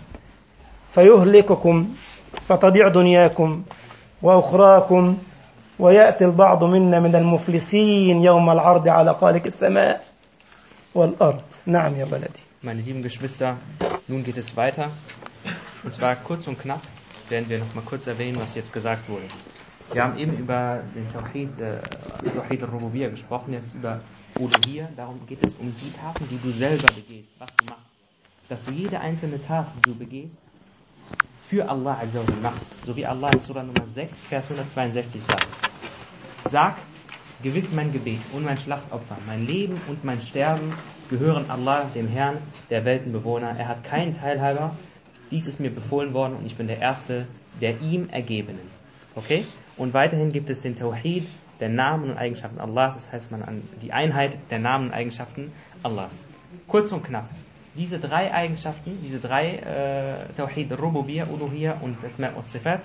فيهلككم فتضيع دنياكم وأخراكم، ويأتي البعض منا من المفلسين يوم العرض على خالق السماء والأرض. نعم يا بلدي. Meine lieben Geschwister, nun geht es weiter. Und zwar kurz und knapp werden wir noch mal kurz erwähnen, was jetzt gesagt wurde. Wir haben eben über den Tawhid al-Rububiyyah gesprochen, jetzt über Uluhiyyah. Darum geht es um die Taten, die du selber begehst, was du machst. Dass du jede einzelne Tat, die du begehst, für Allah Azza wa Jalla machst. So wie Allah in Surah Nummer 6, Vers 162 sagt. Sag, gewiss mein Gebet und mein Schlachtopfer, mein Leben und mein Sterben gehören Allah, dem Herrn der Weltenbewohner. Er hat keinen Teilhaber. Dies ist mir befohlen worden und ich bin der Erste der ihm Ergebenen. Okay? Und weiterhin gibt es den Tawhid der Namen und Eigenschaften Allahs. Das heißt, man an die Einheit der Namen und Eigenschaften Allahs. Kurz und knapp. Diese drei Eigenschaften, diese drei Tawhid, Rububiyyah, Uluhiyyah und Asma' wa Sifat,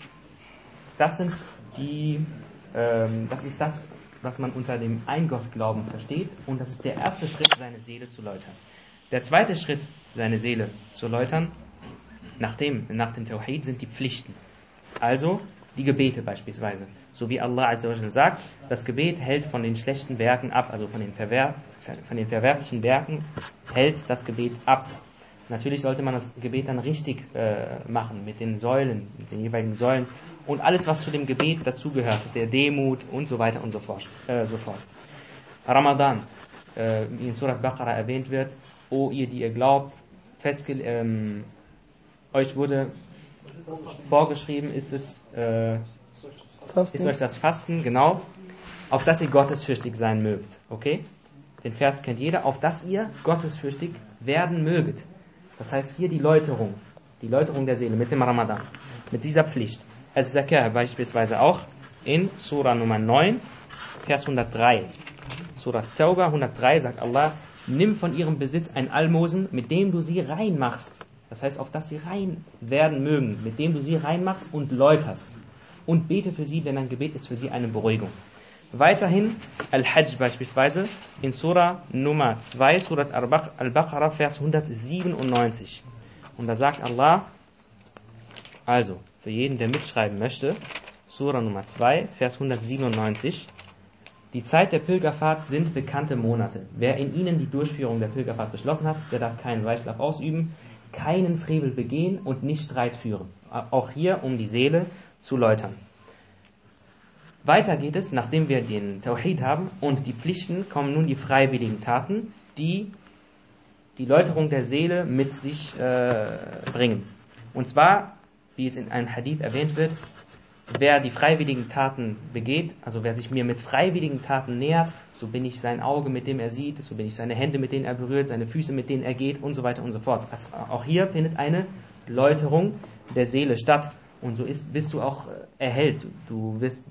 das sind das ist das, was man unter dem Eingottglauben versteht, und das ist der erste Schritt, seine Seele zu läutern. Der zweite Schritt, seine Seele zu läutern, nach dem Tawhid, sind die Pflichten. Also die Gebete beispielsweise. So wie Allah Azza wa Jalla sagt, das Gebet hält von den schlechten Werken ab, also von den verwerflichen Werken hält das Gebet ab. Natürlich sollte man das Gebet dann richtig machen, mit den Säulen, mit den jeweiligen Säulen und alles, was zu dem Gebet dazugehört, der Demut und so weiter und so fort. Ramadan, wie in Surah Baqarah erwähnt wird, O ihr, die ihr glaubt, euch wurde vorgeschrieben, ist euch das Fasten, genau. auf dass ihr gottesfürchtig sein mögt. Okay? Den Vers kennt jeder. Auf dass ihr gottesfürchtig werden möget. Das heißt hier die Läuterung der Seele mit dem Ramadan, mit dieser Pflicht. As-Zakah beispielsweise auch in Surah Nummer 9, Vers 103. Surah Tauba 103 sagt Allah, nimm von ihrem Besitz ein Almosen, mit dem du sie rein machst. Das heißt, auf dass sie rein werden mögen, mit dem du sie reinmachst und läuterst. Und bete für sie, denn ein Gebet ist für sie eine Beruhigung. Weiterhin Al-Hajj beispielsweise in Surah Nummer 2, Surah Al-Baqarah, Vers 197. Und da sagt Allah, also für jeden, der mitschreiben möchte, Surah Nummer 2, Vers 197, die Zeit der Pilgerfahrt sind bekannte Monate. Wer in ihnen die Durchführung der Pilgerfahrt beschlossen hat, der darf keinen Weichschlaf ausüben, keinen Frevel begehen und nicht Streit führen. Auch hier, um die Seele zu läutern. Weiter geht es, nachdem wir den Tawhid haben und die Pflichten, kommen nun die freiwilligen Taten, die die Läuterung der Seele mit sich bringen. Und zwar, wie es in einem Hadith erwähnt wird, wer die freiwilligen Taten begeht, also wer sich mir mit freiwilligen Taten nähert, so bin ich sein Auge, mit dem er sieht, so bin ich seine Hände, mit denen er berührt, seine Füße, mit denen er geht und so weiter und so fort. Also auch hier findet eine Läuterung der Seele statt. Und so bist du auch erhellt, du bist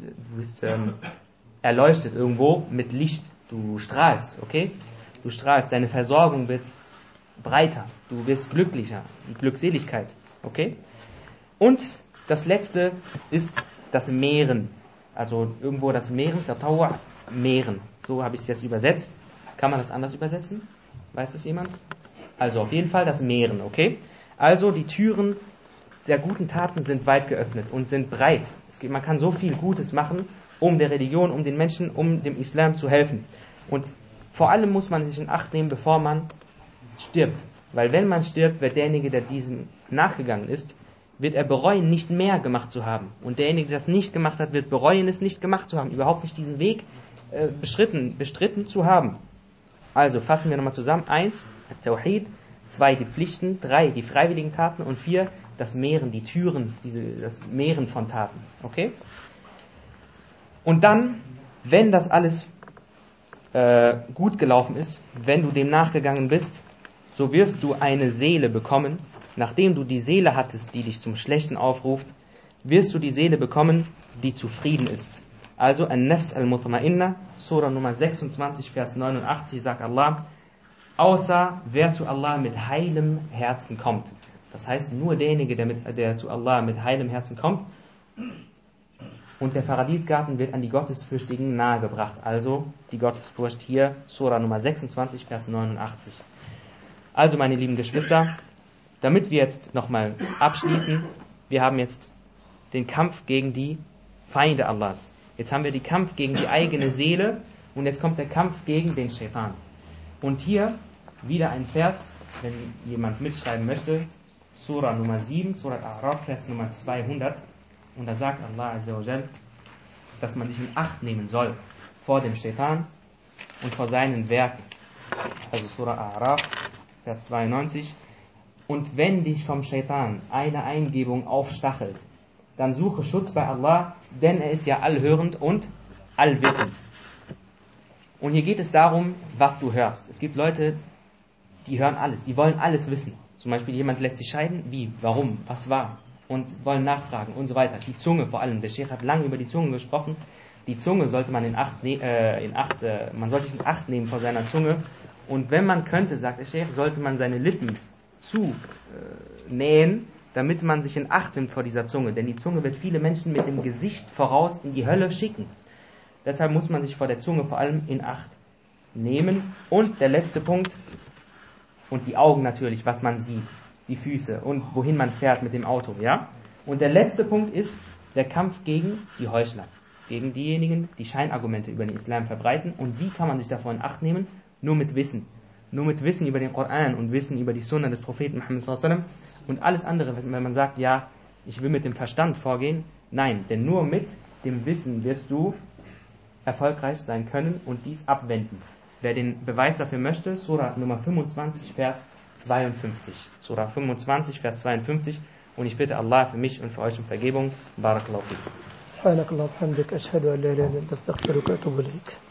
erleuchtet irgendwo mit Licht, du strahlst, okay? Du strahlst, deine Versorgung wird breiter, du wirst glücklicher, die Glückseligkeit, okay? Und das letzte ist das Mehren, also irgendwo das Mehren, Tatawwa, Mehren, so habe ich es jetzt übersetzt. Kann man das anders übersetzen? Weiß das jemand? Also auf jeden Fall das Mehren, okay? Also die Türen der guten Taten sind weit geöffnet und sind breit. Man kann so viel Gutes machen, um der Religion, um den Menschen, um dem Islam zu helfen. Und vor allem muss man sich in Acht nehmen, bevor man stirbt. Weil wenn man stirbt, wird derjenige, der diesem nachgegangen ist, wird er bereuen, nicht mehr gemacht zu haben. Und derjenige, der das nicht gemacht hat, wird bereuen, es nicht gemacht zu haben, überhaupt nicht diesen Weg bestritten zu haben. Also fassen wir nochmal zusammen. 1, Tawhid, 2, die Pflichten, 3, die freiwilligen Taten und 4, das Mehren, die Türen, das Mehren von Taten. Okay? Und dann, wenn das alles gut gelaufen ist, wenn du dem nachgegangen bist, so wirst du eine Seele bekommen. Nachdem du die Seele hattest, die dich zum Schlechten aufruft, wirst du die Seele bekommen, die zufrieden ist. Also An-Nafs al-Mutma'inna, Surah Nummer 26, Vers 89, sagt Allah, außer wer zu Allah mit heilem Herzen kommt. Das heißt, nur derjenige, der zu Allah mit heilem Herzen kommt. Und der Paradiesgarten wird an die Gottesfürchtigen nahegebracht. Also die Gottesfurcht hier, Surah Nummer 26, Vers 89. Also meine lieben Geschwister, damit wir jetzt nochmal abschließen, wir haben jetzt den Kampf gegen die Feinde Allahs. Jetzt haben wir den Kampf gegen die eigene Seele und jetzt kommt der Kampf gegen den Shaitan. Und hier wieder ein Vers, wenn jemand mitschreiben möchte, Surah Nummer 7, Surah A'raf, Vers Nummer 200. Und da sagt Allah Azza wa Jal, dass man sich in Acht nehmen soll vor dem Shaitan und vor seinen Werken. Also Surah A'raf, Vers 92. Und wenn dich vom Shaitan eine Eingebung aufstachelt, dann suche Schutz bei Allah, denn er ist ja allhörend und allwissend. Und hier geht es darum, was du hörst. Es gibt Leute, die hören alles, die wollen alles wissen. Zum Beispiel jemand lässt sich scheiden, wie, warum, was war und wollen nachfragen und so weiter. Die Zunge vor allem, der Sheikh hat lange über die Zunge gesprochen. Die Zunge sollte man man sollte sich in Acht nehmen vor seiner Zunge. Und wenn man könnte, sagt der Sheikh, sollte man seine Lippen zunähen, damit man sich in Acht nimmt vor dieser Zunge. Denn die Zunge wird viele Menschen mit dem Gesicht voraus in die Hölle schicken. Deshalb muss man sich vor der Zunge vor allem in Acht nehmen. Und der letzte Punkt, und die Augen natürlich, was man sieht, die Füße und wohin man fährt mit dem Auto, ja? Und der letzte Punkt ist der Kampf gegen die Heuchler, gegen diejenigen, die Scheinargumente über den Islam verbreiten. Und wie kann man sich davor in Acht nehmen? Nur mit Wissen. Nur mit Wissen über den Koran und Wissen über die Sunna des Propheten Muhammad sallallahu alaihi wasallam. Und alles andere, wenn man sagt, ja, ich will mit dem Verstand vorgehen, nein, denn nur mit dem Wissen wirst du erfolgreich sein können und dies abwenden. Wer den Beweis dafür möchte, Surah Nummer 25, Vers 52. Surah 25, Vers 52. Und ich bitte Allah für mich und für euch um Vergebung. Barakallahu fikum. سبحانك اللهم وبحمدك أشهد أن لا إله إلا أنت أستغفرك وأتوب إليك.